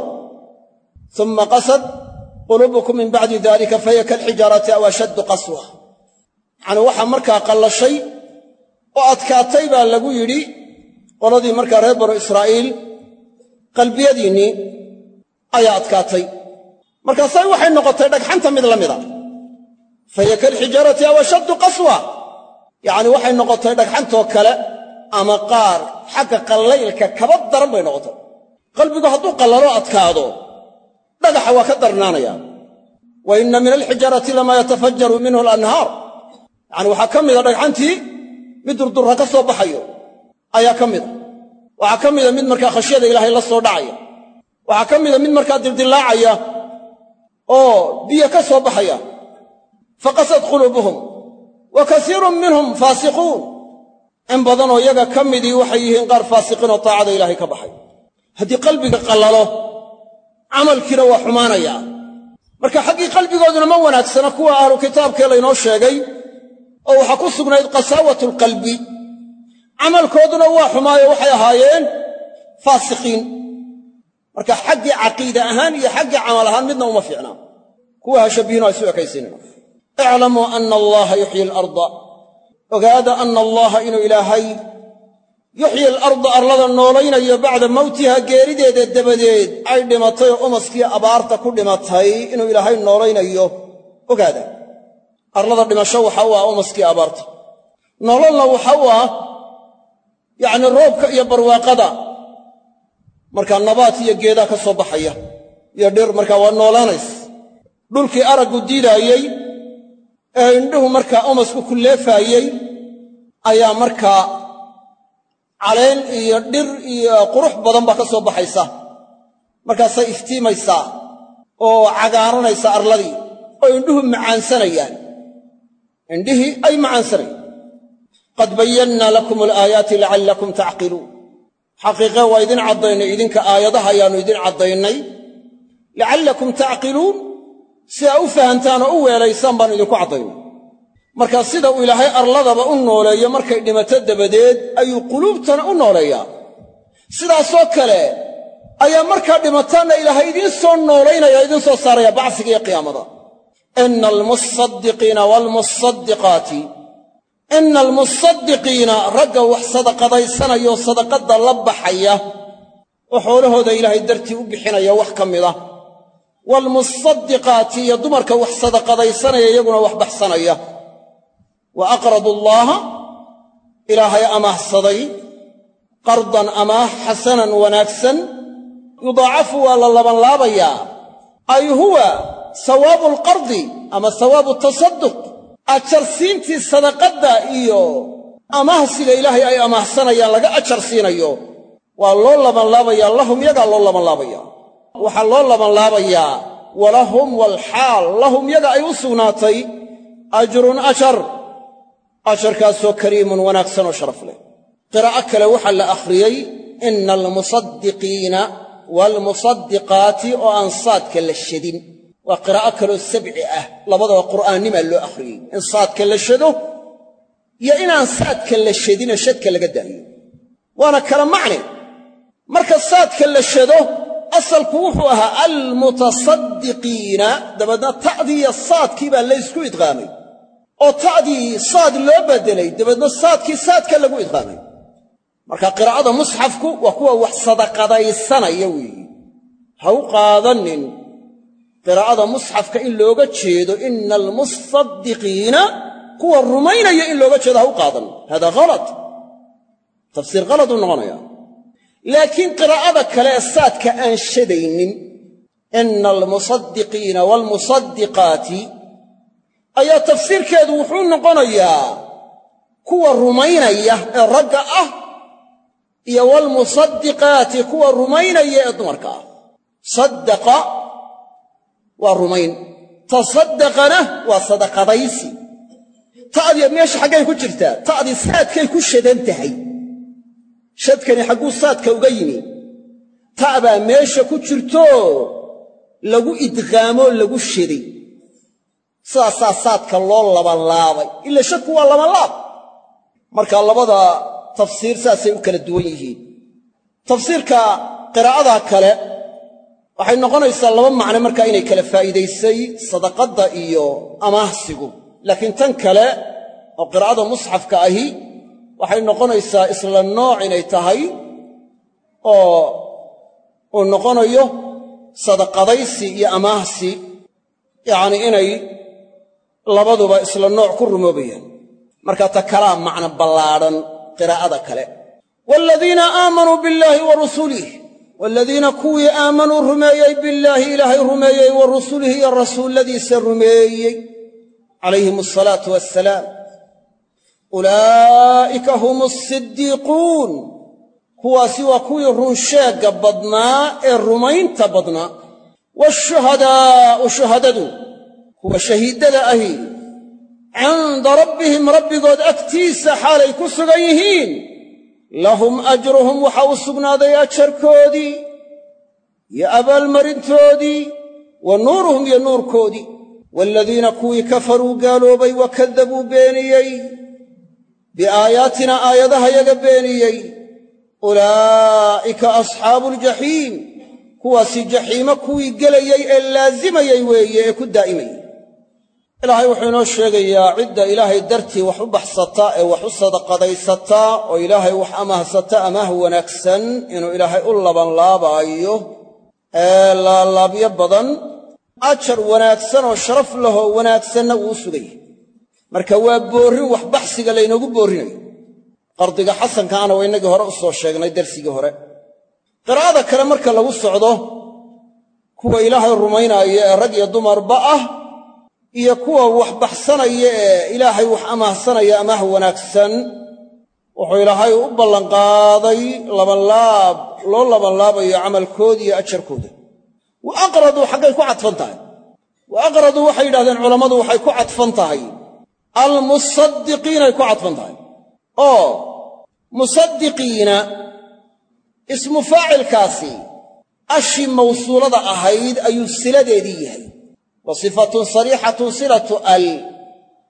S2: uma qasad quluubukum min bacdi dalika fahiya kaalxijaarati aw ashaddu qaswa yacnii waxaa markaa qallashay oo adkaatay baa lagu yidhi qoladii markaa reer banu israa'iil qalbiyadiinnii ayaa adkaatay markaasay waxay noqotay dhagxanta mid la mida fahiya kaalxijaarati aw ashaddu qaswa yacnii waxay noqotay dhagxantoo kale ama qaar xagga qallaylka kaba daran bay noqotay qalbigu hadduu qallalo adkaado dhagaxa waa ka darnaanaya wa inna min alxijaarati lamaa yatafajaru minhu alanhaar yacni waxaa ka mida dhagxantii mid durdurra ka soo baxayo ayaa ka mida waxaa ka mida mid markaa khashyada ilaahay la soo dhacaya waxaa ka mida mid markaa dildillaacaya oo biyo ka soo baxaya faqasad quluubuhum wa kasiirun minhum faasiquun in badanoo iyaga ka midii waxay yihiin qaar faasiqiinoo taacada ilaahay ka baxay haddii qalbiga qallalo camalkiina waa xumaanayaa marka xaggii qalbigooduna ma wanaagsana kuwa ahlu kitaabkee laynoo sheegay oo waxaa ku sugnayd qasaawatulqalbi camalkooduna waa xumaayo waxay ahaayeen faasiqiin marka xaggii caqiida ahaan iyo xaggii camal ahaan midna uma fiicnaa kuwa ha shabbihino ay isu ekaysiinina iclamuu ana allaha yuxyi alarda ogaada ana allaha inuu ilaahay yuxyi alarda arlada noolaynayo bacda mawtiha geerideeda dabadeed ay dhimatay oo umaskii abaarta ku dhimatay inuu ilaahay noolaynayo ogaada arlada dhimasho waxa u ah umaskii abaarta nololna waxa u ah yacni roobka iyo barwaaqada markaa nabaat iyo geedaa ka soo baxaya iyo dhir markaa waa noolaanays dhulkii araggu diidaayey ee indhuhu markaa umasku ku leefaayey ayaa markaa caleen iyo dhir iyo qurux badan baa ka soo baxaysa markaasay iftiimaysaa oo cagaaranaysa arladii oo indhuhu macaansanayaan indhihii ay macaansanayaan qad bayannaa lakum alaayaati lacallakum tacqiluun xaqiiqe waa idin caddaynay idinka aayadaha ayaannu idin caddaynay lacallakum tacqiluun si aa u fahantaan oo u weelaysaan baannu idinku caddaynay marka sida uu ilaahay arladaba u nooleeyo markay dhimato dabadeed ayuu quluubtana u nooleeyaa sidaasoo kale ayaa markaa dhimataanna ilaahay idiin soo noolaynaya idiin soo saaraya bacsiga iyo qiyaamada ina almusadiqiina ragga wax sadaqadaysanayoo sadaqadda la baxaya oo xoolahooda ilaahay dartii u bixinaya wax ka mid ah waalmusadiqaati iyo dumarka wax sadaqadaysanaya iyaguna wax baxsanaya wa aqradu allaaha ilaahay amaahsaday qardan amaah xasanan wanaagsan yudaacafu waa la labanlaabayaa ay huwa sawaabu alqardi ama sawaabu tasadduq ajarsiintii sadaqadda iyo amaahsiga ilaahay ay amaahsanayaan laga ajar siinayo waa loo labanlaabayaa lahum yagaa loo labanlaabayaa waxaa loo labanlaabayaa walahum walxaal lahum yaga ay u sugnaatay ajrun ajar ajarkaasoo kariimun wanaagsan oo sharaf leh qiraa'o kale waxaa la akhriyey ina almusadiqiina waalmusadiqaati oo aan saadka la shadin waa qiraa'o kaloo sabci ah labadaba qur'aannimaa loo akhriyey in saadka la shado iyo inaan saadka la shadinoo shadka laga daayo waana kala macne marka saadka la shado asalku wuxuu ahaa almutasadiqiina dabeedna ta'dii iyo saadkii baa laysku idqaamay oo ta'dii saad loo bedelay dabeedna saadkii saadka lagu idqaamay marka qiraa'ada musxafku waa kuwa wax sadaqadaysanaya weeye ha u qaadanin qiraa'ada musxafka in looga jeedo ina almusadiqiina kuwa rumaynaya in looga jeedo ha u qaadan hada halad tafsiir halad u noqonaya laakiin qiraa'ada kale ee saadka aan shadaynin ina almusadiqiina waalmusadiqaati ayaa tafsiirkeedu wuxuu noqonayaa kuwa rumaynaya ee ragga ah iyo waalmusadiqaati kuwa rumaynaya ee dumarka ah saddaqa waa rumayn tasaddaqana waa sadaqadaysi ta'dii meesha xaggay ku jirtaa ta'dii saadkay ku shadan tahay shadkani xagguu saadka uga yimi ta'baa meesha ku jirto lagu idqaamoo lagu shaday sidaasaa saadka loo labanlaabay ila shadku waa labanlaab marka labada tafsiir saasay u kala duwan yihiin tafsiirka qiraa'ada kale waxay noqonaysaa laba macne markaa inay kala faa'iidaysay sadaqadda iyo amaahsigu laakiin tan kale oo qiraa'ada musxafka ahi waxay noqonaysaa isla nooc inay tahay oo uu noqonayo sadaqadaysi iyo amaahsi yacnii inay labaduba isla nooc ku rumoobayaan marka ta kalaa macno ballaadhan qiraa'ada kale waaladiina aamanuu billaahi wa rusulih waaladiina kuwii aamanuu rumeeyey billaahi ilaahay rumeeyey wa rusulihi iyo rasuulladiisa rumeeyey calayhim asalaatu wassalaam ulaa'ika hum asidiiquun kuwaasi waa kuwii runsheegga badnaa ee rumaynta badnaa waashuhadaa'u shuhadadu kuwa shahiiddada ahi cinda rabbihim rabbigood agtiisa xaalay ku sugan yihiin lahum ajruhum waxa u sugnaaday ajarkoodii iyo abaalmarintoodii wa nuuruhum iyo nuurkoodii waaladiina kuwii kafaruu gaaloobay wa kadabuu beeniyey biaayaatina aayadahayaga beeniyey ulaa'ika asxaabu aljaxiim kuwaasi jaxiimo kuwii gelayey ee laazimayey weeye ee ku daa'imayey ilaahay wuxuu inoo sheegayaa cidda ilaahay dartii wax u baxsata ee wax u sadaqadaysata oo ilaahay wax amaahsata amaah wanaagsan inuu ilaahay u labanlaabaayo ee laalaabyo badan ajar wanaagsan oo sharaf lahoo wanaagsanna wuu u sugayay marka waa boorrin wax baxsiga laynoogu boorrinayo qardiga xasankaana waa innagii hore u soo sheegnay darsigii hore qiraa'ada kale marka lagu socdo kuwa ilaahay rumaynaya ee rag iyo dumarba ah iyo kuwa wax baxsanaya ee ilaahay wax amaahsanaya amaah wanaagsan wuxuu ilaahay u ballanqaaday labanlaab loo labanlaabayo camalkooda iyo ajarkooda wa aqraduu xaggay ku cadfan tahay wa aqraduu waxay yidhahdeen culammadu waxay ku cadfan tahay almusadiqiinay ku cadfan tahay oo musadiqiina ismu faacilkaasi ashii mawsuulada ahayd ayuu siladeedii yahay wa sifatun sariixatun silatu al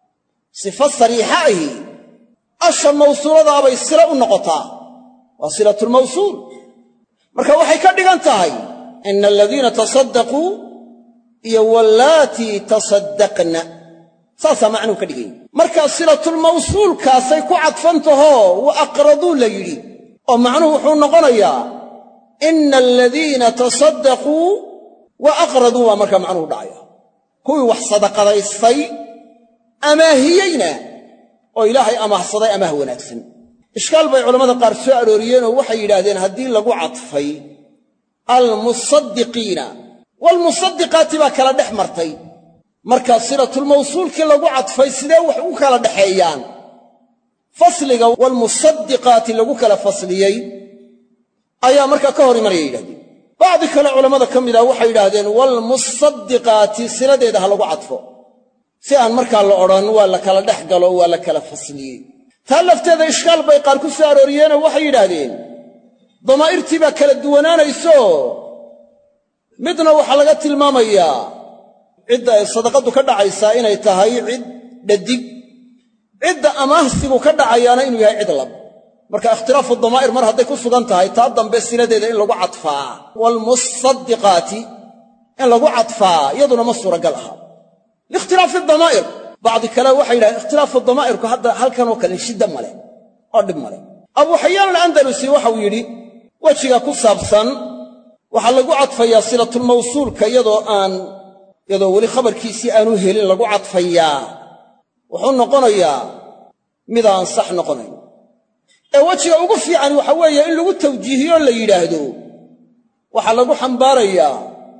S2: sifo sariixa ahi asha mawsuulada bay sila u noqotaa waa silatulmawsuul marka waxay ka dhigan tahay ina aladiina tasaddaquu iyo wallaatii tasaddaqna saasaa macnuhu ka dhigay markaa silatulmawsuulkaasay ku cadfantahoo wa aqraduu la yidhi oo macnuhu wuxuu noqonayaa ina aladiina tasaddaquu wa aqraduu baa markaa macnuhu dhacaya kuwii wax sadaqadaystay amaahiyeyna oo ilaahay amaahsaday amaah wanaagsan ishkaal bay culammada qaar soo arooriyeen oo waxay yidhaahdeen haddii lagu cadfay almusaddiqiina waalmusaddiqaati baa kala dhex martay markaa silatulmawsuulkii lagu cadfay sidee wax u kala dhexeeyaan fasliga waalmusaddiqaati lagu kala fasliyey ayaa markaa ka hor imanaya yidhahdeen bacdi kale culammada ka mid ah waxay yidhaahdeen waalmusaddiqaati siladeeda ha lagu cadfo si aan markaa la odhan waa la kala dhex galo waa la kala fasliyey taa lafteeda ishkaal bay qaar ku soo arooriyeenoo waxay yidhaahdeen damaa'irtii baa kala duwanaanayso midna waxaa laga tilmaamayaa cidda ay sadaqaddu ka dhacaysaa inay tahay cid dhadig cidda amaahsigu ka dhacayaana inuu yahay cid lab marka ikhtilaafu damaa'ir mar hadday ku sugan tahay taa dambe siladeeda in lagu cadfaa waalmusaddiqaati in lagu cadfaa iyaduna ma suuragal aha liikhtilaafi damaa'ir bacdi kale waxay yidhahdeen ikhtilaafu damaa'irku hadda halkanoo kale shidda male oo dhib male abuu xayaan alandalusi waxau yidhi wejiga ku saabsan waxaa lagu cadfayaa silatulmawsuulka iyadoo weli khabarkiisii aanu helin lagu cadfayaa wuxuu noqonayaa midaan sax noqonayn ee wejiga ugu fiican waxa weeye in lagu tawjiihiyo la yidhaahdo waxaa lagu xambaarayaa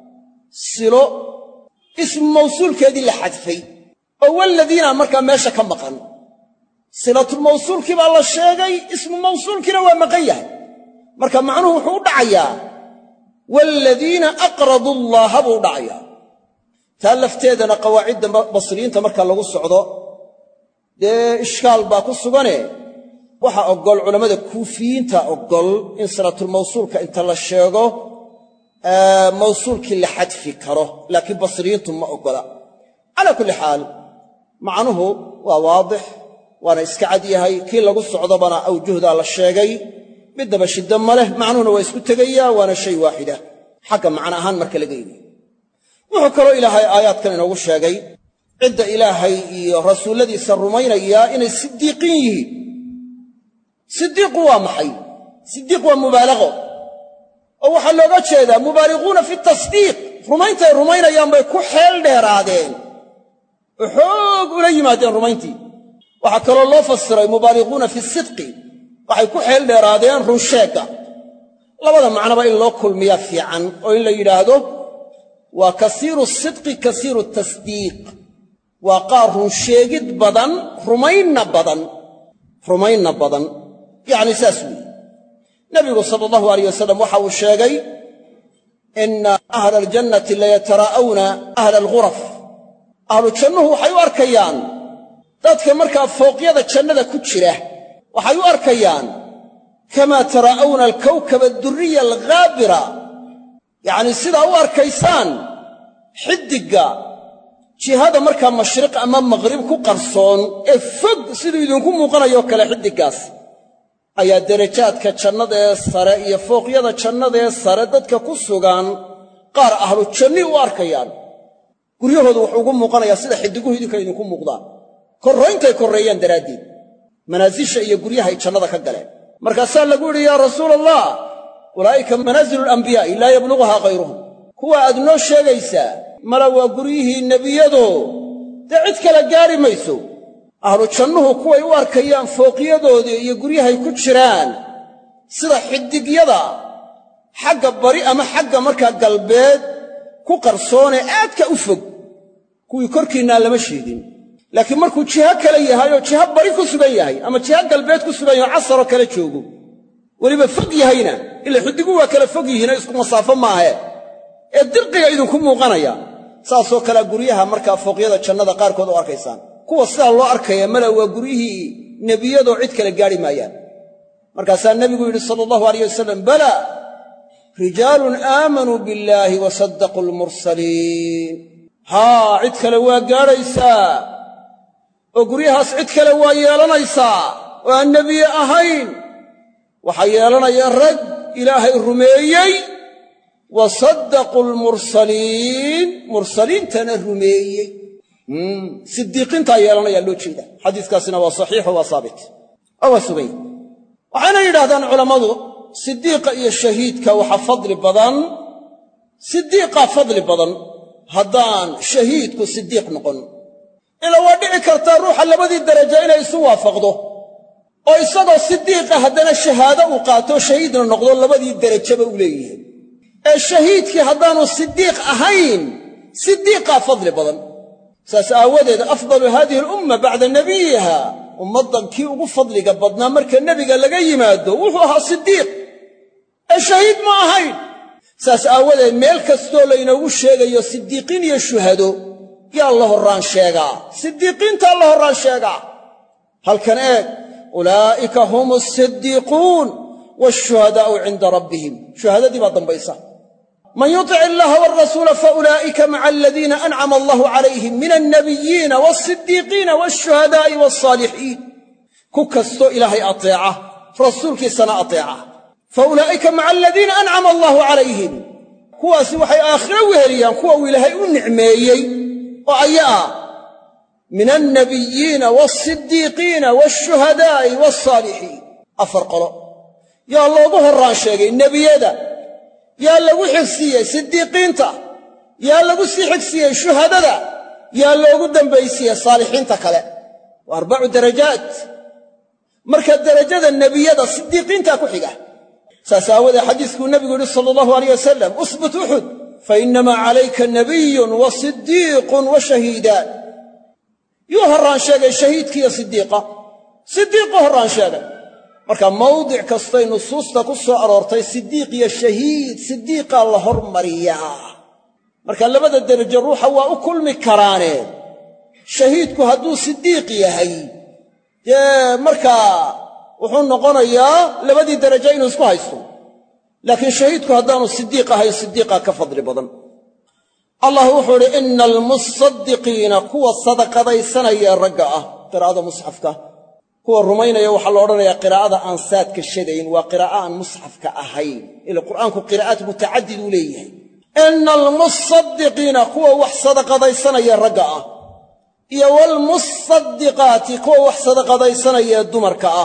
S2: silo ismu mawsuulkeedii la xadfay oo waladiina markaa meesha ka maqan silatulmawsuulkii baa la sheegay ismu mawsuulkiina waa maqan yahay marka macnuhu wuxuu u dhacayaa waaladiina aqraduu llaaha buu u dhacayaa taa lafteedana qawaacidda basriyiinta marka lagu socdo dee ishkaal baa ku sugane waxa oggol culammada kuufiyiinta oggol in silatulmawsuulka inta la sheego mawsuulkii la xadfi karo laakiin basriyiintu ma oggola calaa kulli xaal macnuhu waa waadix waana iska cad yahay kii lagu socdobana awjuhdaa la sheegay midnaba shiddo ma leh macnuhuna waa isku tegayaa waana shay waaxida xagga macno ahaan marka laga eegayo wuxuu kaloo ilaahay aayaadkan inoogu sheegay cidda ilaahay iyo rasuulladiisa rumaynaya inay siddiiqiin yihiin siddiiqu waa maxay siddiiq waa mubaalaqo oo waxaa looga jeedaa mubaaliquuna fi tasdiiq rumayntay rumaynayaan bay ku xeel dheeraadeen oo xoog ula yimaadeen rumayntii waxaa kaloo loo fasiray mubaaliquuna fi sidqi waxay ku xeel dheeraadeen runsheegga labada macnoba in loo kulmiyaa fiican oo in la yidhaahdo waa kasiiru sidqi kasiiru tasdiiq waa qaar runsheegid badan rumaynna badan yacni saas weeye nebigu sala allahu alayh wasalam waxa uu sheegay ina ahla aljannati layataraa'awna ahla alghuraf ahlu jannuhu waxay u arkayaan dadka markaa fooqyada jannada ku jira waxay u arkayaan kamaa taraa'awna alkawkaba addurriya alghaabira yacnii sidaa u arkaysaan xiddigga jihada markaa mashriq ama maqhrib ku qarsoon ee fog siduu idinku muuqanayoo kale xiddiggaas ayaa derajaadka jannada ee sare iyo fooqyada jannada ee sare dadka ku sugan qaar ahlu janni u arkayaan guryahooda wuxuu ugu muuqanayaa sida xidiguhu idinka idinku muuqdaan korrayntay korreeyaan daraaddeed manaasisha iyo guryahay jannada ka galeen markaasaa lagu yidhi yaa rasuula allah ulaa'ika manaazilu alambiyaa'i laa yabluguhaa khayruhum kuwa aad noo sheegaysaa mala waa guryihii nebiyado dee cid kale gaari mayso ahlu jannuhu kuway u arkayaan fooqyadoodii iyo guryahay ku jiraan sida xidigyada xagga bari ama xagga markaa galbeed ku qarsoonee aadka u fog kuwii korkiinnaa lama sheegin laakiin markuu jiho kale yahay oo jiho bari ku sugan yahay ama jiho galbeed ku sugan yahay oo casaroo kale joogo weliba fog yahayna ila xiddigu waa kala fog yihiinoo isku masaafo maahe ee dirqiga idinku muuqanaya saasoo kalea guryaha markaa fooqyada jannada qaarkood u arkaysaan kuwa sidaa loo arkaya mala waa guryihii nebiyadoo cid kale gaadhi maayaan markaasaa nebigu yidhi sala allahu alayh wasalam bala rijaalun aamanuu billaahi wa saddaquu almursaliin haa cid kale waa gaadhaysaa oo guryahaas cid kale waa yeelanaysaa oo aan nebiye ahayn. waxaa yeelanaya rag ilaahay rumeeyey wa saddaqu lmursaliin, mursaliintana rumeeyey. sidiiqiintaa yeelanayaa loo jeeda. xadiiskaasina waa saxiixo waa saabit oo waa sugay. waxayna yidhahdaan culammadu sidiiqa iyo shahiidka waxa fadli badan, sidiiqaa fadli badan haddaan shahiidku sidiiq noqon. ilaa waa dhici kartaa ruuxa labadii darajo inay isu waafaqdo oo isagoo sidiiqa haddana shahaado uu qaato shahiidna noqdo, labadii derajaba u leeyihiin. ee shahiidkii haddaanu sidiiq ahayn, sidiiqaa fadli badan. saas aawadeed afdalu haadihi alumma bacda nabiyiha, ummaddan kii ugu fadliga badnaa marka nebiga laga yimaado wuxuu ahaa sidiiq, ee shahiid ma ahayn. saas aawadeed meel kastoo laynoogu sheegayo sidiiqiin iyo shuhado yaa la horraan sheegaa, sidiiqiintaa la horraan sheegaa. halkan eeg, ulaa'ika hum asidiiquun waashuhadaa'u cinda rabbihim. shuhadadii baa dambaysa. man yutic illaha waalrasuula faulaa'ika maca aladiina ancama allahu calayhim min alnabiyiina waasidiiqiina waashuhadaa'i waassaalixiin. ku kastoo ilaahay ateeca rasuulkiisana ateeca, faulaa'ika maca aladiina ancama allahu calayhim, kuwaasi waxay aakhiro weheliyaan kuwa uu ilaahay u nicmeeyey oo ayaa min alnabiyiina waasidiiqiina waashuhadaa'i waassaalixiin. afar qolo yaa loogu horraan sheegay nebiyada, yaa lagu xigsiiyey sidiiqiinta, yaa lagu sii xigsiiyey shuhadada, yaa loogu dambaysiiyey saalixiinta kale. waa 4 darajaat. marka derajada nebiyada sidiiqiintaa ku xiga. saas aawadee xadiiskuu nebigu yidhi sala allahu alayh wasalam, usbut uxud fa innamaa calayka nabiyun wa sidiiqun wa shahiidaan. yuu horraan sheegay shahiidkiiyo sidiiqa? sidiiqu horraan sheegay. marka mawdic kastay nusuusta ku soo aroortay sidiiq iyo shahiid, sidiiqaa la hormariyaa. marka labada derajo ruuxa waa u kulmi karaane. shahiidku hadduu sidiiq yahay, dee markaa wuxuu noqonayaa labadii derajo inuu isku haysto. laakiin shahiidku haddaanu sidiiq ahayn, sidiiqaa ka fadli badan. allah wuxuu idhi ina almusadiqiina, kuwa sadaqadaysanaya ragga ah, qiraa'ada musxafka kuwa rumaynaya waxaa la odhanayaa qiraa'ada aan saadka shadayn, waa qiraa'o aan musxafka ahayn. ila qur'aanku qiraa'aat mutacadid uu leeyahay. ina almusadiqiina, kuwa wax sadaqadaysanaya ragga ah, iyo waalmusadiqaati, kuwa wax sadaqadaysanaya dumarka ah.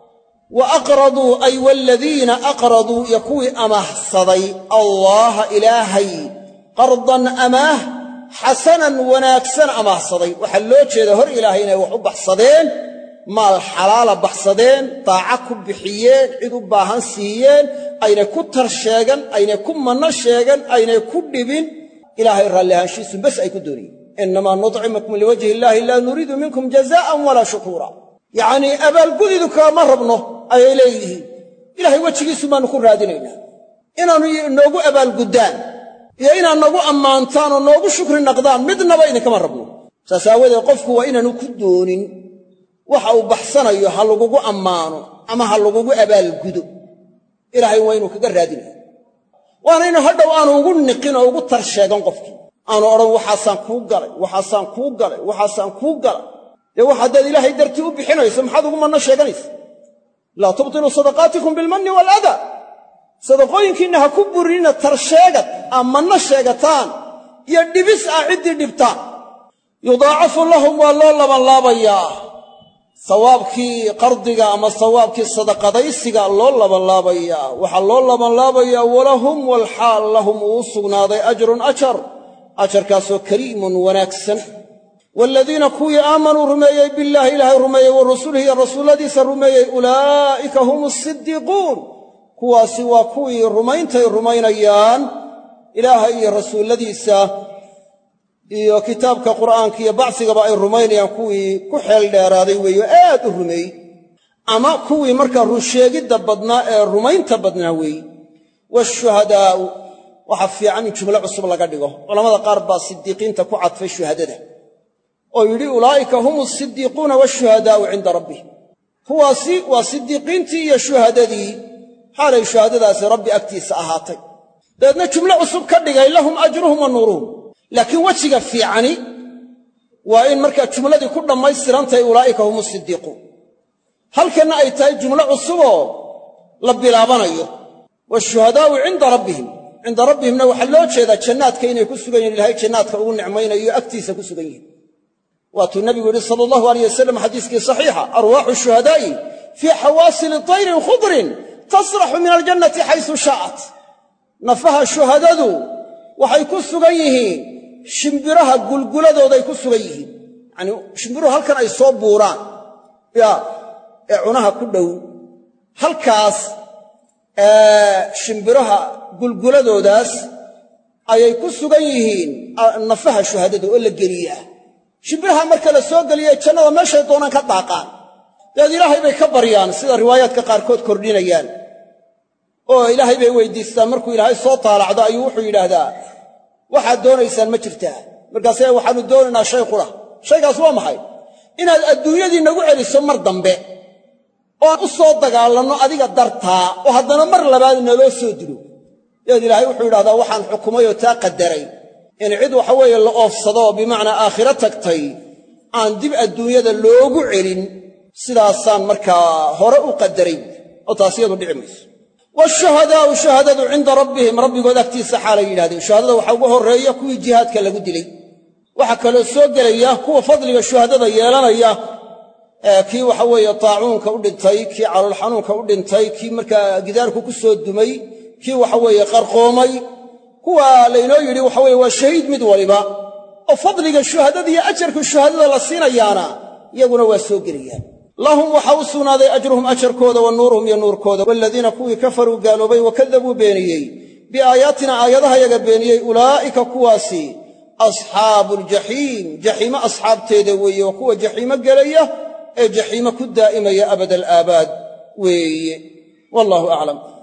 S2: wa aqraduu ay waaladiina aqraduu, iyo kuwii amaahsaday allaha ilaahay qardan amaah xasanan wanaagsan amaahsaday. waxaa loo jeeda hor ilaahay inay wax u baxsadeen, maal xalaala baxsadeen, daaca ku bixiyeen, cid u baahan siiyeen, aynay ku tar sheegan, aynay ku manno sheegan, aynay ku dhibin, ilaahay raalli ahaanshiisu bas ay ku dooniyeen. innamaa nudcimukum liwajhi illaahi laa nuriidu minkum jazaa'an walaa shukuura. yacnii abaalgudidu kaama rabno ayay leeyihiin, ilaahay wejigiisu baannu ku raadinaynaa. inaannu inoogu abaalguddaan iyo inaad nagu ammaantaan oo noogu shukri naqdaan midnaba idinkama rabno. saas aawadeed qofku waa inaanu ku doonin waxa uu baxsanayo ha lagugu ammaano ama ha lagugu abaalgudo. ilaahay waa inuu kaga raadinaya. waana inu hadhow aanu ugu niqin oo ugu tar sheegan qofkii, aanu odhan waxaasaan kuu galay, waxaasaan kuu galay, waxaasaan kuu galay. dee wax haddaad ilaahay dartii u bixinayso maxaad ugu manno sheeganaysa? laa tubtiluu sadaqaatikum bilmanni waaladaa. sadaqooyinkiinna ha ku burinina tar sheegad aa manno sheegataan iyo dhibis ah ciddii dhibtaan. yudaacafu lahum, waa loo labanlaabayaa sawaabkii qardiga ama sawaabkii sadaqadaysiga loo labanlaabayaa. waxaa loo labanlaabayaa walahum, walxaal lahum uu u sugnaaday ajrun ajar, ajarkaasoo kariimun wanaagsan. waaladiina kuwii aamanuu rumeeyey billaahi ilaahay rumeeyey, wa rasuulihi iyo rasuulladiisa rumeeyey, ulaa'ika hum asidiiquun, kuwaasi waa kuwii rumayntay rumaynayaan ilaahay iyo rasuulladiisa iyo kitaabka qur'aanka iyo bacsigaba ay rumaynayaan, kuwii ku xeel dheeraaday weeyo aad u rumeeyey, ama kuwii markaa runsheegidda badnaa ee rumaynta badnaa weeye. waashuhadaa'u, waxa fiican in jumlo cusub laga dhigo. culammada qaar baa sidiiqiinta ku cadfay shuhadada oo yidhi ulaa'ika hum asidiiquuna waashuhadaa'u cinda rabbihim. kuwaasi waa sidiiqiintii iyo shuhadadii, xaalay shuhadadaasi rabbi agtiisa ahaatay. dabeedna jumlo cusub ka dhigay lahum ajruhum wa nuuruhum. laakiin wejiga fiicani waa in markaa jumladii ku dhammaystirantahay ulaa'ika humu sidiiquun halkanna ay tahay jumlo cusuboo la bilaabanayo waashuhadaa'u cinda rabbihimna waxaa loo jeedaa jannaadka inay ku sugan yihin ilahay jannaadka ugu nicmaynayo agtiisa ku sugan yihin waatuu nabigu yidhi sala allahu alayh wasalam xadiiskii saxiixa arwaaxu shuhadaa'i fii xawaasili tayrin khudrin tasraxu min aljannati xaysu shaa'at nafaha shuhadadu waxay ku sugan yihiin shimbiraha gulguladooday ku sugan yihiin yacanii shimbiruhu halkan ay soo buuraan ee cunaha ku dhow halkaas shimbiraha gulguladoodaas ayay ku sugan yihiin nafaha shuhadada oo la geliyaa shimbiraha marka la soo geliya jannada meeshay doonaan ka daaqaan dabeed ilaahay bay ka baryaan sida riwaayaadka qaarkood kordhinayaan oo ilaahay bay weydiistaan markuu ilaahay soo taalacdo ayuu wuxuu yidhaahdaa waxaad doonaysaan ma jirtaa markaase waxaannu doonaynaa shay qura shaygaas waa maxay inaad adduunyadii nagu celiso mar dambe oon u soo dagaalanno adiga dartaa oo haddana mar labaad naloo soo dilo dabeed ilaahay wuxuu yidhahdaa waxaan xukumay oo taa qadaray in cid waxa weeye la oofsado bimacnaa aakhiro tagtay aan dib adduunyada loogu celin sidaasaan markaa hore u qadaray oo taas iyadu dhici mayso waashuhadaa'u shahadadu cinda rabbihim rabbigood agtiisa xaalay yidhahdeen shuhadada waxaa ugu horreeya kuwii jihaadka lagu dilay waxaa kaloo soo gelaya kuwa fadliga shuhadada yeelanaya kii waxa weeye taacuunka u dhintay kii calool xanuunka u dhintay kii markaa gidaarku ku soo dumay kii waxa weeye qarqoomay kuwa laynoo yidhi waxa weeye waa shahiid mid waliba oo fadliga shuhadada iyo ajarka shuhadada la siinayaana iyaguna waa soo gelayaan lahum waxaa u sugnaaday ajruhum ajarkooda wa nuuruhum iyo nuurkooda waaladiina kuwii kafaruu gaaloobay wakadabuu beeniyey biaayaatina aayadahayaga beeniyey ulaa'ika kuwaasi asxaabu aljaxiim jaxiimo asxaabteeda weeye waa kuwa jaxiimo gelaya ee jaxiimo ku daa'imaya abada alaabaad weeye wallaahu aclam